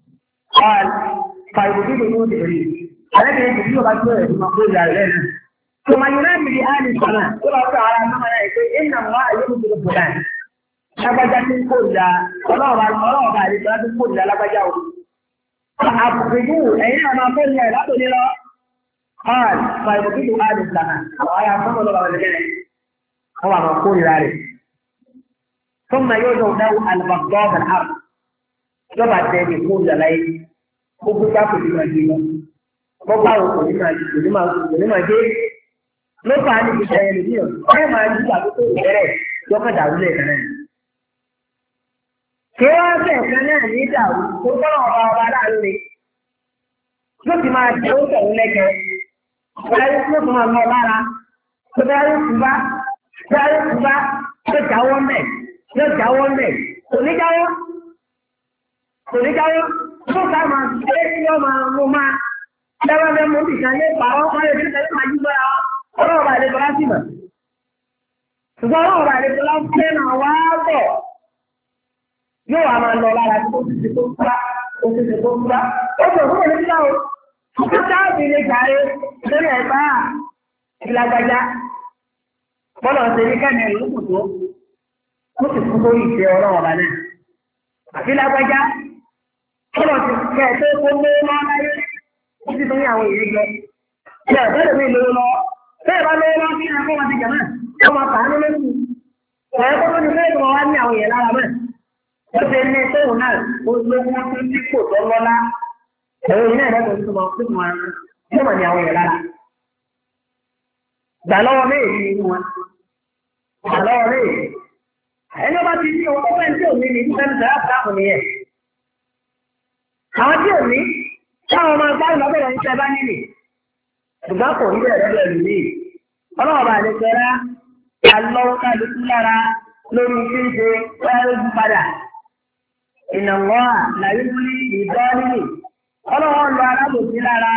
Fa ìbùkíkì ní oṣù rí. Àlẹ́bìnrin kìí yóò bá tó ẹ̀ máa kó ìlà rẹ̀ lẹ́nu. Tòmà Yúnáìtì di Áàlì Sànà tó lọ sí ara náà náà pé ìnà wá àyè kò tó pẹ̀lú àrẹ̀. Lágbájá ti ń kó ìlà, ọlọ́ọ̀bà àdìsọ́lá ti ń kó ìlà lágbájá o. Fa àbùkíkì, ẹ̀yin náà máa kó ìlà rẹ̀ látòní lọ. قال فيبقيه آل الزمان وآية صلى الله عليه وسلم هو مقول ذلك ثم يوجد له البغضاء في الأرض يبقى الثاني يقول ذلك gbogbo bá kò ní máa gbé lọ gbogbo àwọn kò ní máa kò ní máa kò ní máa gbé ló fà á níbi ìṣẹ̀yẹ lòdì ọ ẹ máa ń dúpọ̀ àkókò ìbẹ̀rẹ̀ lọ́kàn dàrú lẹ́ẹ̀kan náà. kí wọ́n fẹ̀ kan náà ní ìdàrú tó tọ́lọ̀ ọba ọba láàrin rẹ̀ yóò ti máa jẹ́ ó tẹ̀wọ́ lẹ́kẹ̀ẹ́. Bẹ́ẹ̀ni tí ó máa lọ lára, tó bẹ́ẹ̀ni kúbá, bẹ́ẹ̀ni kúbá, yóò jáwọ́ mẹ́, yóò jáwọ́ mẹ́, kò ní jáwọ́, kò ní jáwọ́, tó ká máa ṣe é tí ó máa mú máa, lẹ́wọ́n bẹ́ẹ̀ mú ìṣàn ní ìpàrọ̀ ọkọ̀ rẹ̀ tí ó máa yí gbọ́ra ọlọ́ọ̀bà àdébọ́lá sì mọ̀. Ṣùgbọ́n ọlọ́ọ̀bà àdébọ́lá fẹ́ náà wá bọ̀, yóò wá máa lọ lára tó ti ṣe tó kúrá, tó ti ṣe tó kúrá, ó sọ fún òní Táàbì lè jàre lórí ẹ̀bá ìlàgbàjá. Bọ́lá ọ̀sẹ̀ ní kẹ́mi ìlú kù tó. Ó sì kú sórí ìṣẹ́ ọlọ́wọ̀ bá náà. Àfi lágbàjá. Bọ́lá ti kẹ́ ẹ̀ tó kó lé máa láyé. Ó sì tún ní àwọn èèyàn jọ. Ilé ọ̀sẹ̀ lè mi lówó lọ. Bẹ́ẹ̀ bá lówó lọ kí ni ẹ̀kọ́ wọn ti jẹ̀ náà. Ó máa kà á ní lóṣù. Ẹ̀rọ tó ní bẹ́ẹ̀ tó wá ní àwọn èèyàn lára bẹ́ẹ̀. Ó ṣe ní tóun náà ó lówó tó tí kò tó lọ́lá. Ẹ̀rọ iná ìrẹ́pọ̀ tó máa fún wọn yóò mọ̀ ní àwọn èèyàn lára. Gbà lọ́wọ́ méjì nínú wọn. Gbà lọ́wọ́ méjì. Ẹni bá ti ní owó tó fẹ́ tí ò ní ní ìfẹ́ nígbà láti dáàbò nìyẹn. Àwọn tí ò ní, táwọn ọmọ ẹgbẹ́ ìlọ́bẹ̀rẹ̀ ń tẹ́ bá nílì. Ṣùgbọ́n kò ní bẹ̀rẹ̀ bẹ̀rẹ̀ lè. Ọlọ́wọ́ bá lè fẹ́ra, alọ́wọ́ kálukú lára lórí tí ń ṣe wáyé padà. Ìnáwó làyé múlí ìdánilì. Ọlọ́wọ́ lọ alábòsí lára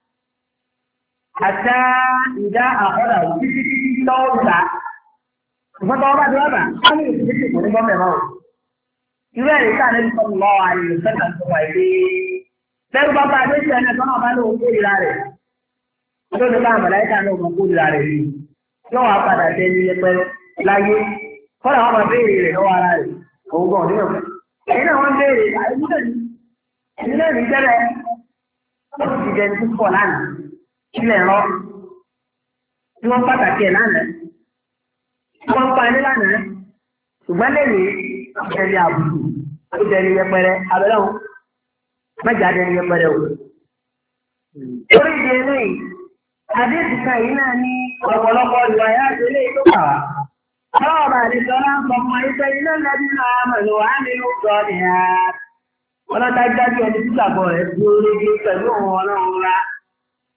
àtà ìdá àkọ́dà títí títí tọ́ọ̀gbà. Ìfọ́tọ̀ ọba tí wọ́n bà, wọ́n ní ìdíjì kò ní gọ́mẹ̀ máa. Irú ẹ̀rí sáà ní sọ́kùn lọ́wọ́ àyè sẹ́kà tó wà ilé. Lẹ́rú bá bá adéṣe ẹni tó náà bá lóun kó ìlà rẹ̀. Ọjọ́ tó bá àmàláìka náà mọ̀ kó ìlà rẹ̀ rí. Yóò wá padà tẹ ní ẹpẹ láyé. Kọ́lá wọn máa béèrè rẹ̀ lọ́wọ́ ara rẹ̀. Òun gan nínú. Ẹ̀yin náà wọ́n béèrè ẹni náà ní jẹ́rẹ̀ ó sì ti jẹni tó pọ̀ lánàá sílẹ̀ rọ tí wọ́n pàtàkì ẹ̀ lánàá tí wọ́n pa ẹni lánàá ṣùgbọ́n lẹ́yìn ìjẹni àbùkù ìjẹni yẹpẹrẹ abẹ́rẹ́ òun mẹ́jà dẹni yẹpẹrẹ òun. Orí ìdí eléyìí àdéhùn kan yìí náà ní ọ̀pọ̀lọpọ̀ ìwà ẹ̀yà àti eléyìí tó kà wá. Ọlọ́ọ̀bà àdéhùn ọlá ń sọ fún wa ìfẹ́ iná lẹ́bí náà mọ̀lú wa nínú sọ ní ààrẹ. Ọlọ́dájájú ẹni tí gbàgbọ́ rẹ̀ tí ó lége pẹ̀lú òun ọlọ́run ra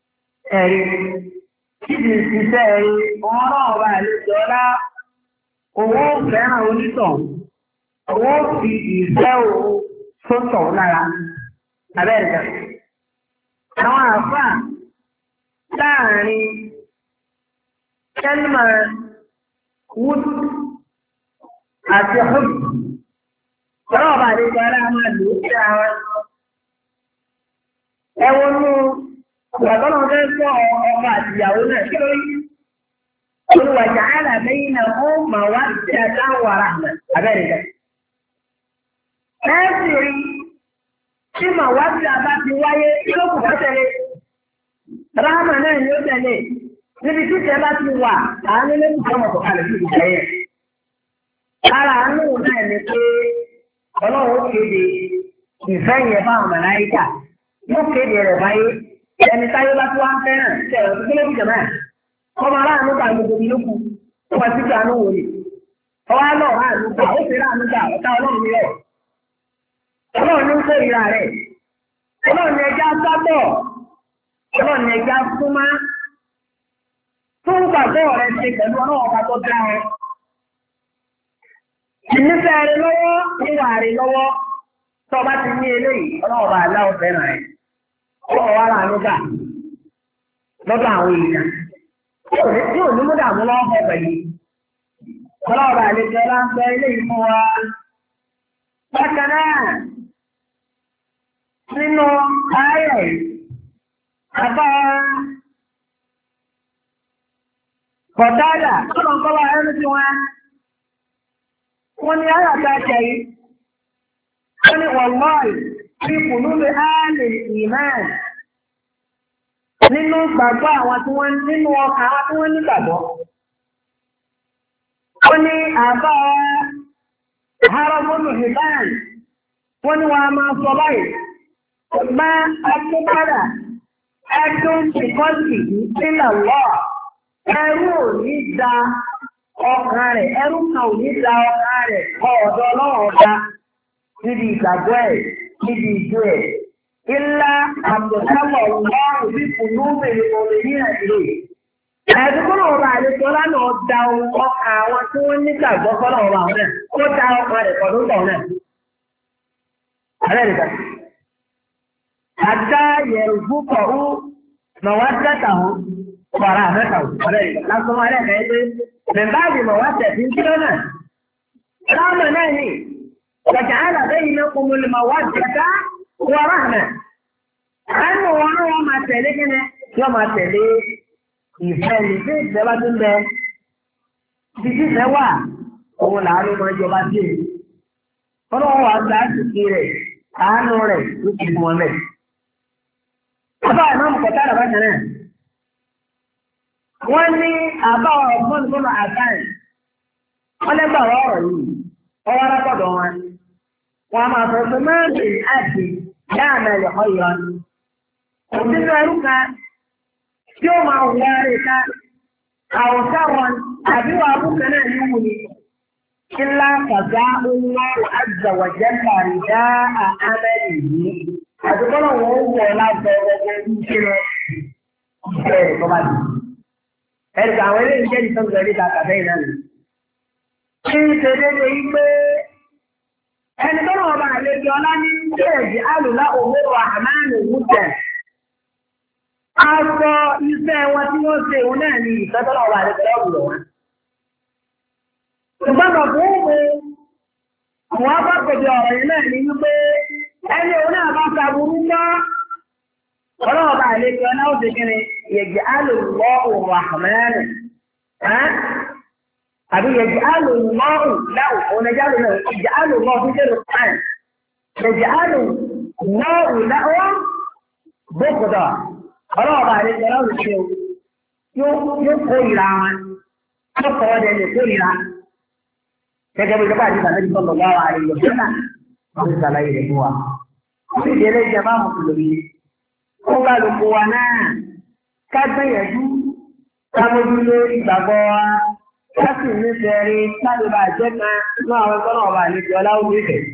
ẹ̀rí. Títí ìṣiṣẹ́ ẹ̀rí, òun ọlọ́run bá àlejò ọlá owó fẹ́ràn onítàn owó fi ìfẹ́ òun tó tọ̀ lára abẹ́rẹ́ àwọn àfà láàrin kẹ́lìmọ̀ wúd àti hub ọlọ́wọ́ bá dé gbára máa lò ó sí ara ẹwọ́n mú ìgbàgbọ́nà fẹ́ sọ ọmọ àtìyàwó náà kí ló yí olùwàjà àlàbẹ́yìn náà ó mà wá sí àtàwọn ará abẹ́rẹ́ ẹ̀sì rí tí mà wá sí àbá ti wáyé kí ló kù bá tẹ̀lé ráàmà náà ni ó tẹ̀lé níbi tí tẹ́ bá ti wà àánú ló ń bọ́ ọmọ kọ̀ọ̀kan sí ìgbà yẹn. Lára àánú náà ni pé ọlọ́run kéde ìfẹ́ yẹn fáwọn màláíkà yóò kéde rẹ̀ báyé ẹni táyé bá tó wá ń fẹ́ràn tẹ̀ ọ́ tó kílódé jẹ̀ náà. Ọmọ aláàánú gbà gbogbo mi lókun ó wá sí ìgbàanú wò ni. Ọwọ́ àlọ́ àánú gbà ó fi ráàánú gbà ọ̀tá ọlọ́run yọ. Ọlọ́run ní ń kó ìra rẹ̀. Ọlọ́run ní ẹja sábọ̀. Ọlọ́run ní ẹja súnmá. Fún gbàgbọ́ rẹ̀ ṣe pẹ̀lú ọlọ́run ọba tó dá ọ. Ìnífẹ́ rẹ lọ́wọ́, níwà rẹ lọ́wọ́, tó bá ti ní eléyìí, ọlọ́run ọba aláwọ̀ fẹ́ràn rẹ̀. Ọlọ́run wà láàánú gbà lọ́dọ̀ àwọn èèyàn. Tí ò ní mú dààmú lọ́wọ́ fẹ́ pẹ̀lú. Ọlọ́run ọba àlejò ọlá ń fẹ́ eléyìí fún wa. Bákan náà, nínú ayé àbá Kọ̀tádà, ọlọ́run kọ́ wá ẹnu tí wọ́n wọ́n ní ayé àti àṣẹ yìí. Wọ́n ní wọ̀lọ́ọ̀ì ní kùnúlé áàlè ìmáà nínú gbàgbọ́ àwọn tí wọ́n nínú ọkàn àwọn tí wọ́n ní gbàgbọ́. Wọ́n ní àbá Harabunu Hiban, wọ́n ní wọ́n a máa sọ báyìí. Má akókádà, ẹdún ìkọ́sì nílà lọ́ọ̀. Ẹrú ò ní da ọkàn rẹ̀, ẹrú kan ò ní da ọkàn rẹ̀ kọ ọ̀dọ̀ ọlọ́run ọ̀dá níbi ìgbàgbọ́ ẹ̀, níbi ìjọ ẹ̀. Ilá àbùdáwọ̀ ọlọ́run bí kùnú bèrè òmè ní àdìrè. Ẹ̀dùnkún náà ọba àlejò lánàá da ọkàn àwọn tí wọ́n nígbàgbọ́ fọ́lọ́ ọba àwọn náà, ó da ọkàn rẹ̀ kọ̀ ló ń tọ̀ náà. Àlẹ́ nìkan. Àdá yẹ̀rù púpọ̀ ó mọ̀ wá dẹ́ta wọn. Para mẹ́ta ọ̀rẹ́ yìí lásán wá lẹ́ẹ̀kẹ́ pé bẹ̀mbáàbì mọ̀ wá tẹ̀sí kí lọ́nà. Ráàmù náà ní ọ̀jà àlàbẹ́ yìí ló kún mọ́lẹ̀ mọ̀ wá tẹ̀ká wọ ráàmù. Àánú wọn náà wọ́n máa tẹ̀lé kíni yóò máa tẹ̀lé ìfẹ́ ní bí ìfẹ́ bá tún bẹ. Ibi tí ìfẹ́ wà òun làánú máa jọba sí i. Ọlọ́run wà gbà àtìkí rẹ̀ àánú rẹ̀ ló ti mú ọ mẹ́. Bàbá àná mọ̀kọ́tà àlàbá kan náà. Wọ́n ní àbá ọ̀rọ̀ fún ìgbónà àkáì. Wọ́n lẹ́gbà ọ̀rọ̀ yìí, ọwọ́ arákọ̀dọ̀ wọn. Wọ́n a máa sọ pé mẹ́rin àti dáàmà ilẹ̀ ọ̀yọ́ ni. Òsínú ẹrú kan tí ó máa wọ ẹrẹ ká, àwòsá wọn àbí wà búkẹ́ náà ní wù ní. Ńlá kàgá ńlá àjàwàjẹ́ kàrídá àmẹ́rì yìí. Àdúgbọ́nà wọn ó wọ̀ láti ọgbọ́gbọ́ ìṣẹ́ ìṣẹ́ tó bá dì. Ẹ̀rì àwọn eléyìí jẹ́ ìtọ́jú ẹ̀rí ta tàbí ìlànà. Kí n ṣe dédé yí pé ẹni tó náà bá àlejò ọlá ní kéèjì àlùlá òwúrò àmánù wúdẹ̀. A sọ iṣẹ́ wọn tí wọ́n ṣe òun náà ní ìfẹ́ tó náà wà àlejò ọ̀wùrọ̀ wọn. Ṣùgbọ́n mọ̀ fún mi, àwọn abákòjọ ọ̀rọ̀ yìí náà ní wípé ẹni òun náà bá ṣàbùrú mọ́. Ọlọ́run bá àlejò ọlá ó ṣe kíni yẹ̀jẹ̀ àlùlọ́ òwò àmánù. Àbí yẹ̀jẹ̀ àlùlọ́ láwù òun ẹja lò náà yẹ̀jẹ̀ àlùlọ́ tó ṣe lò kàn. Yẹ̀jẹ̀ àlùlọ́ láwù bókòtò. Ọlọ́run bá àlejò ọlá ó ṣe yóò kó ìra wọn. Yóò kọ́ ọdẹ lè kó ìra. Gẹ́gẹ́ bí ìjọba àdìgbà náà ti sọ̀rọ̀ lọ́wọ́ àlejò ọlá. Wọ́n ti ṣàlàyé rẹ̀ fún wa. Wọ́n ti délé ìjọba mùsùlùmí. Ó kálukú wa náà ká gbìyànjú ká mójú lórí ìgbàgbọ́ wa ká sì nífẹ̀ẹ́ rí kálíbà jẹ́ kan ní àwọn ẹgbẹ́ náà wà níbi ọláwó nífẹ̀ẹ́.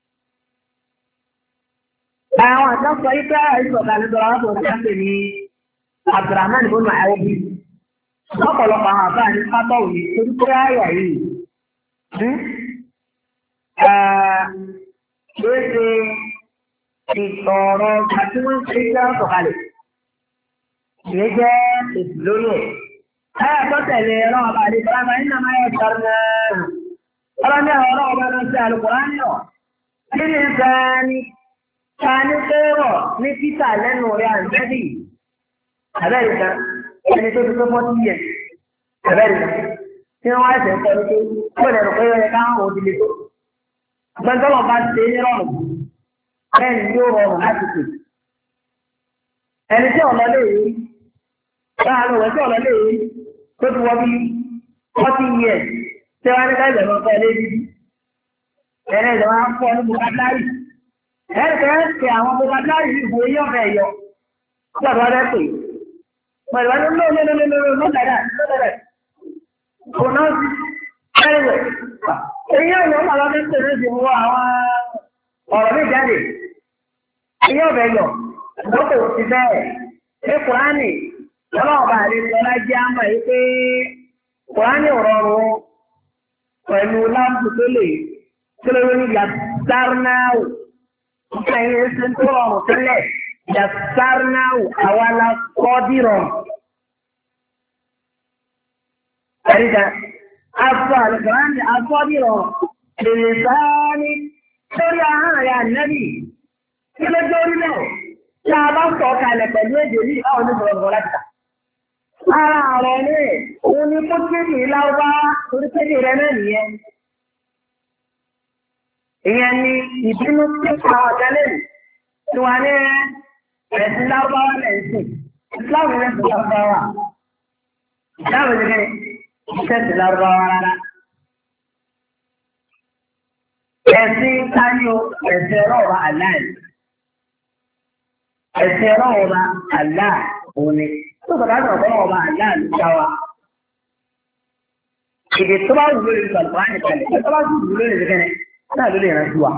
Àwọn àtàkùn yìí pé àìsàn nítorí àwọn tó ń pè ní Abdulrahman ibn Awf. Ọ̀pọ̀lọpọ̀ àwọn àbá ní pátá òní torí pé àyà yìí Kìí ṣe ìtọ̀ọ̀rọ̀ àti wọ́n ṣe jẹ́ sọ̀kalẹ̀. Kìí jẹ́ èsì lórí ẹ̀. Ẹ tó tẹ̀lé ọlọ́run ọba àdé bàbá nínú àmọ́ ẹ̀ sọ̀rọ̀ náà. Ọlọ́run ní àwọn ọlọ́run ọba lọ sí Al-Qur'ani ọ̀. Kí ni sani? Sani kérò ní títà lẹ́nu rẹ̀ àǹtẹ́bì. Àbẹ́rẹ́ kan, ẹni tó ti tó fọ́tí yẹ. Àbẹ́rẹ́ kan, tí wọ́n wá ẹsẹ̀ ń kọ́ ní pé ó lè rò pé ó yẹ káwọn òdì lè tó. Gbẹ́ntọ́lọ̀ bá ṣe ní rọrùn. Bẹ́ẹ̀ni yóò rọrùn láti pè. Ẹni tí ọ̀nà lè rí, láàárín òwe tí ọ̀nà lè rí, tó ti wọ́n bí fọ́tí yẹ. Ṣé wá ní ká ìbẹ̀rẹ̀ ọkọ̀ ilé bí? Ẹ̀rẹ́ ìjọba ń fọ́ ní bukadari. Ẹ̀rẹ́ ṣe àwọn bukadari ìbò yí ọ̀fẹ́ yọ. Gbọ́dọ̀ rẹ̀ pè. Pẹ̀lú ẹni ló lé lé lé lé ló lẹ́dà ló lẹ́dà. Kò náà sí. Ẹ̀rẹ́ èyí ọ̀nà ọ̀nà lọ́dún tó lè fi wọ àwọn ọ̀rọ̀ mi jáde. Èyí ọ̀fẹ́ yọ. Lọ́pọ̀ ti bẹ́ẹ̀. Ṣé Kùránì ọlọ́ọ̀bà àlejò ọlá jẹ́ àmọ̀ yìí pé Kùránì rọrùn pẹ̀lú láǹpù tó lè kílódé ní yasarnáwó nígbà yẹn ṣe ń tó rọrùn tẹ́lẹ̀ yasarnáwó àwa la kọ́ dìrọ̀. Àríkà afọ àlùkòrán afọ dìrọ̀ lè sáání lórí ahọ́n rẹ̀ ànábì kí ló dé orí náà tí a bá sọ kalẹ̀ pẹ̀lú èdè yìí báwo ní sọ̀rọ̀ láti ta. Ara rẹ̀ ní òun ni kó kéde láwá torí kéde rẹ̀ náà nìyẹn. Ìyẹn ni ìbínú tí àwọn ọ̀gá lẹ́nu tí wọ́n ní ẹ̀sìn lárúbáwá lẹ́sìn. Ìsìláàmù rẹ̀ sì lárúbáwá. Ìsìláàmù rẹ̀ iṣẹ́ sì lárúbáwá rárá. Ẹ̀sìn táyọ̀ ẹ̀sìn ẹ̀rọ ọba àláì. Ẹ̀sìn ẹ̀rọ ọba àláì òun ni. Tó sọ̀rọ̀ àti ọ̀pọ̀ ọba àláì ló dá wa. Èdè tó bá wù lórí ìgbàlùkọ́ á nìkalẹ̀. Tó bá wù lórí ìgbàlùkọ́ náà ló lè rántí wa.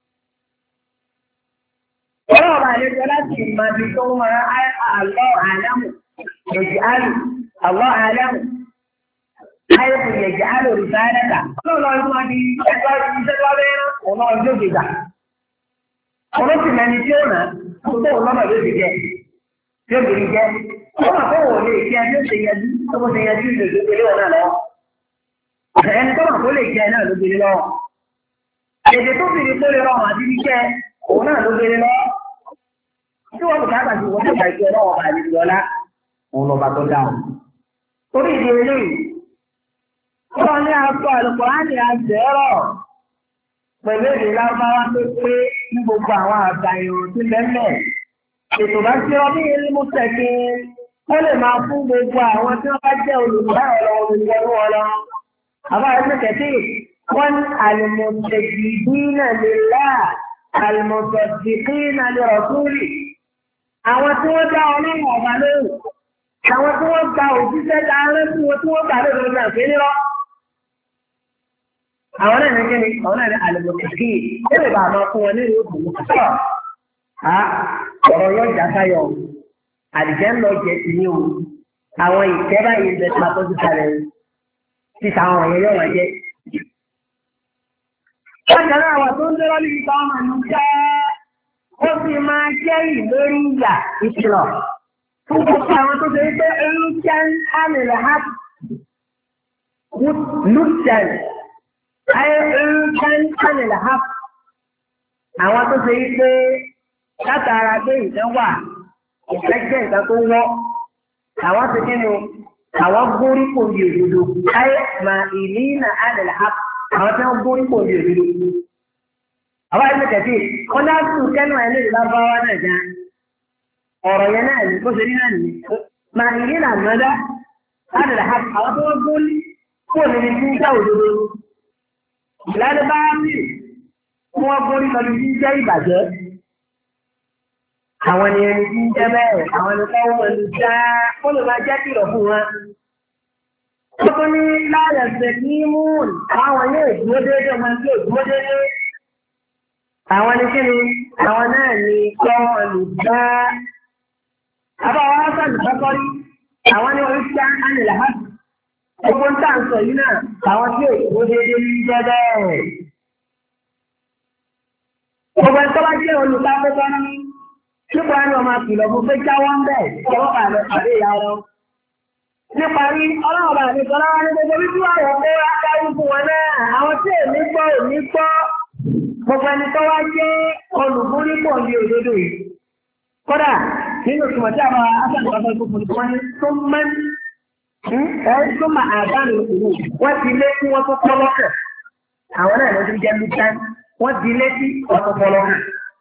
Ọlọ́run ọba àlejò láti ìmọ̀bí tó ń mọ̀ra àlọ́ àlámù yẹ̀jì àlù àlọ́ àlámù ayélu yẹ̀jì àlù rìsáyẹ́dẹ́ta. Ọlọ́run ọdún wọn di ẹgbẹ́ iṣẹ́ tó bẹ́ẹ̀ rán ọ̀nà ọjọ́ gbèjà. Ọ̀nà sì mẹ́ni tí ó nà tó tó ọ̀nà ló ti jẹ tí ó bìrì jẹ. Ọmọ tó wò lè jẹ bí ó ṣe yẹjú tó bó ṣe yẹjú ìlú ìgbélé wọn náà lọ́wọ́. Ẹni tó mà kó lè jẹ náà ló gbélé lọ́wọ́. Èdè tó fi ní pé lè rọrùn àti iṣẹ́ òun náà ló gbére lọ. Tí wọ́n bùkà àgbàjì wọ́n tó gbàgbé ọlọ́wọ́ bá àlejò ọlá òun lọ́ba tó dáhùn. Torí ìdí eléyìí, wọ́n ní aṣọ Al-Qur'ani àjẹ́rọ̀ pẹ̀lú èdè lábáwá tó pé ní gbogbo àwọn àgbà ìrùn sí lẹ́lẹ̀. Ètò bá ṣe ọdún yìí mú tẹ̀kí ó lè máa fún gbogbo àwọn tí wọ́n bá jẹ́ olùdá ọ̀rọ̀ olùwọ́nú ọlọ́. Àbá ẹgbẹ́ kẹ̀kẹ́ wọ́n àlùmọ̀tẹ̀gìdínà lillah àlùmọ̀tẹ̀gìdínà li rasuli. Àwọn tí wọ́n dá ọlọ́run ọba lóhùn, àwọn tí wọ́n gba òjíṣẹ́ dáárẹ́ tí wọ́n tí wọ́n gbà lóhùn ọjà pé nírọ́. Àwọn náà ní kíni, àwọn náà ní àlùmọ̀tẹ̀gì, ó lè bá àwọn fún wọn ní ìlú òkùnkùn sọ̀. À ọ̀rọ̀ yóò já sáyọ̀, àdìjẹ́ ń lọ jẹ sí ní o. Àwọn ìkẹ́ báyìí ń bẹ tí a tọ́jú kalẹ̀ tí táwọn wọ̀nyẹn yóò wá jẹ́. Ọjọ́ àwọn tó ń lọ́rọ́ níbi kan máa ń jẹ́ ó fi máa jẹ́ ìlérí ìyà ìkìlọ̀ fún gbogbo àwọn tó ṣe pé ẹrú jẹ́ ánìlẹ̀ ha lùtẹ̀l ayé ẹrú jẹ́ ánìlẹ̀ ha. Àwọn tó ṣe pé látara pé ìtàn wà ìfẹ́ jẹ́ ìtàn tó wọ́ àwọn ti kí ni àwọn gbórí kò di òdodo ayé máa ìlí nà ánìlẹ̀ ha. Àwọn tí wọ́n gbórí pò ní òdodo. Àwọn ẹgbẹ́ kẹ̀kẹ́ wọ́n dá sùn kẹ́nu ẹ̀ lórí lábáwá náà já. Ọ̀rọ̀ yẹn náà ní bó ṣe rí náà nìyí. Màá ìdí nà mọ́dá láti rà hàp àwọn tí wọ́n gbórí pò ní ní ìjà òdodo. Ìlànà bá rí kí wọ́n gbórí lọ́dún tí ń jẹ́ ìbàjẹ́. Àwọn ni ẹni tí ń jẹ́ bẹ́ẹ̀, àwọn ẹni tó wọ́n lù já kó lè máa jẹ́ kìlọ̀ fún wọn. Wọ́n tún ní láyẹ̀sẹ̀ ní múùn, àwọn yóò dúró déédéé, wọn yóò dúró déédéé. Àwọn ní kíni, àwọn náà ní kọ́ olùgbá. Àbáwá sọ̀rọ̀ kọ́kọ́ rí, àwọn ní orí ṣá ánìlà hàn. Gbogbo ń tà ń sọ yìí náà, àwọn tí ò déédéé ní jẹ́ bẹ́ẹ̀. Gbogbo ẹni tó bá jẹ́ olùdámẹ́tọ́ ní nípa ẹni ọmọ àkìlọ̀ fún pé jáwọ́ ń bẹ̀ ọwọ́ bá lọ pàdé ìyá wọn. Níparí, ọlọ́run bá mi sọ́lá wọn ní gbogbo bí wọ́n wọ̀ pé adáwí fún wọn náà, àwọn tí èmi gbọ́ òní gbọ́. Gbogbo ẹni tó wá jẹ́ olùgbórí pọ̀ ní òdodo yìí. Kódà, nínú ìtumọ̀ tí àwọn aṣáájú ọ̀sán ìgbòkùn wọn ní tó mẹ́ ẹ̀ tó máa àdánù òkùnrin wọ́n ti lé kí wọ́n tó kọ́ lọ́kọ̀. Àwọn náà ló ti jẹ́ mítán, wọ́n di létí wọ́n tó kọ́ lọ́kọ̀.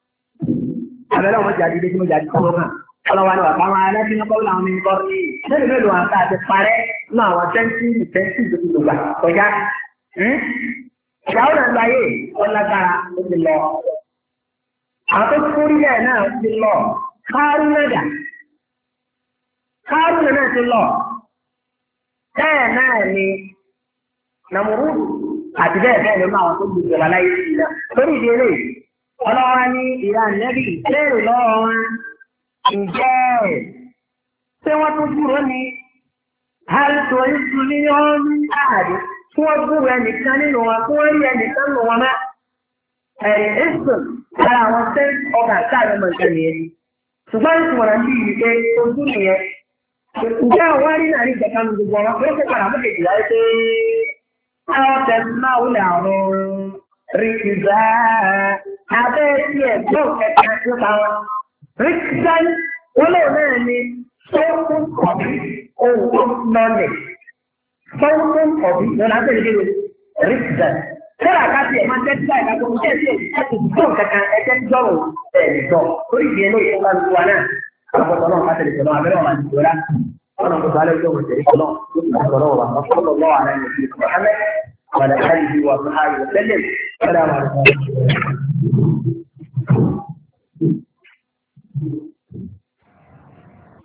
Àbẹ̀lẹ̀ wọn jáde létí wọ́n jáde kọ́ lọ́kọ̀. Ọlọ́wà ni bàbá wọn aláṣẹ ní kọ́ọ̀lù àwọn ẹni kọ́ọ̀lù yìí. Mélòó mélòó àǹtá àti parẹ́ náà àwọn tẹ́ńtì tẹ́ńtì tó ti lò gbà kọjá. Ìyàwó náà lọ ayé ọlágbára ó ti lọ. Àwọn tó kúrú yẹn náà ti lọ. Káárú náà Káárú náà ti lọ. Bẹ́ẹ̀ náà ni Nàmúrú àti bẹ́ẹ̀ bẹ́ẹ̀ ló máa wọn tó gbogbo wa láyé sí náà. Lórí ìdílé, ọlọ́wà ní ìyá nẹ́bí léèrè lọ́wọ́ wọn. Ǹjẹ́ ṣé wọ́n tún dúró ní àìsàn orísun ní ọ́n ààrẹ tí wọ́n dúró ẹnìkan nínú wọn tí wọ́n rí ẹnìkan nínú wọn náà? Ẹ̀rìn ìsùn ara àwọn ṣé ọkà káàdì ọmọ ìṣẹ́ nìyẹn. Ṣùgbọ́n ìtumọ̀ náà bí ìwé ojú nìyẹn. Ǹjẹ́ àwọn rí náà ní ìjẹ̀ka ní gbogbo ọmọ pé ó padà mú kejì láyé pé àwọn tẹ̀sán náà ó lè àrùn rí ìgbà abẹ́ tí ẹ̀gbọ́n kẹta tó ta wọn. Ríkìsán wọ́n lè náà ní sọ́ọ̀tún ọ̀bí ohun knowledge. Sọ́ọ̀tún ọ̀bí lọ́la ń tẹ̀lé kéde ríkìsán. Sọ́ọ̀rọ̀ àkáàtì ẹ̀ máa tẹ́tí láì kájọ oúnjẹ sí ẹ̀sìn ìgbọ́n kankan ẹ̀jẹ̀ tí jọ̀rọ̀ ẹ̀ẹ́dọ̀. Orí ìdí ẹlẹ́yìn tó bá lu wa náà. Àwọn ọ̀pọ̀ náà kátẹ̀lẹ̀ tẹ̀lọ́ abẹ́rẹ́ wọn àti ìjọra. Wọ́n náà kó sálẹ̀ tó wọ̀ tẹ̀lé tẹ̀lọ́. Ó sì máa sọ̀rọ̀ wà. Wọ́n fọ́lọ́ lọ́wọ́ àrẹ ìrìn ìfọ̀ Mohammed. Wàlẹ̀ àìyí wa sọ̀hárì wọ̀ tẹ́lẹ̀. Wọ́n dà wà.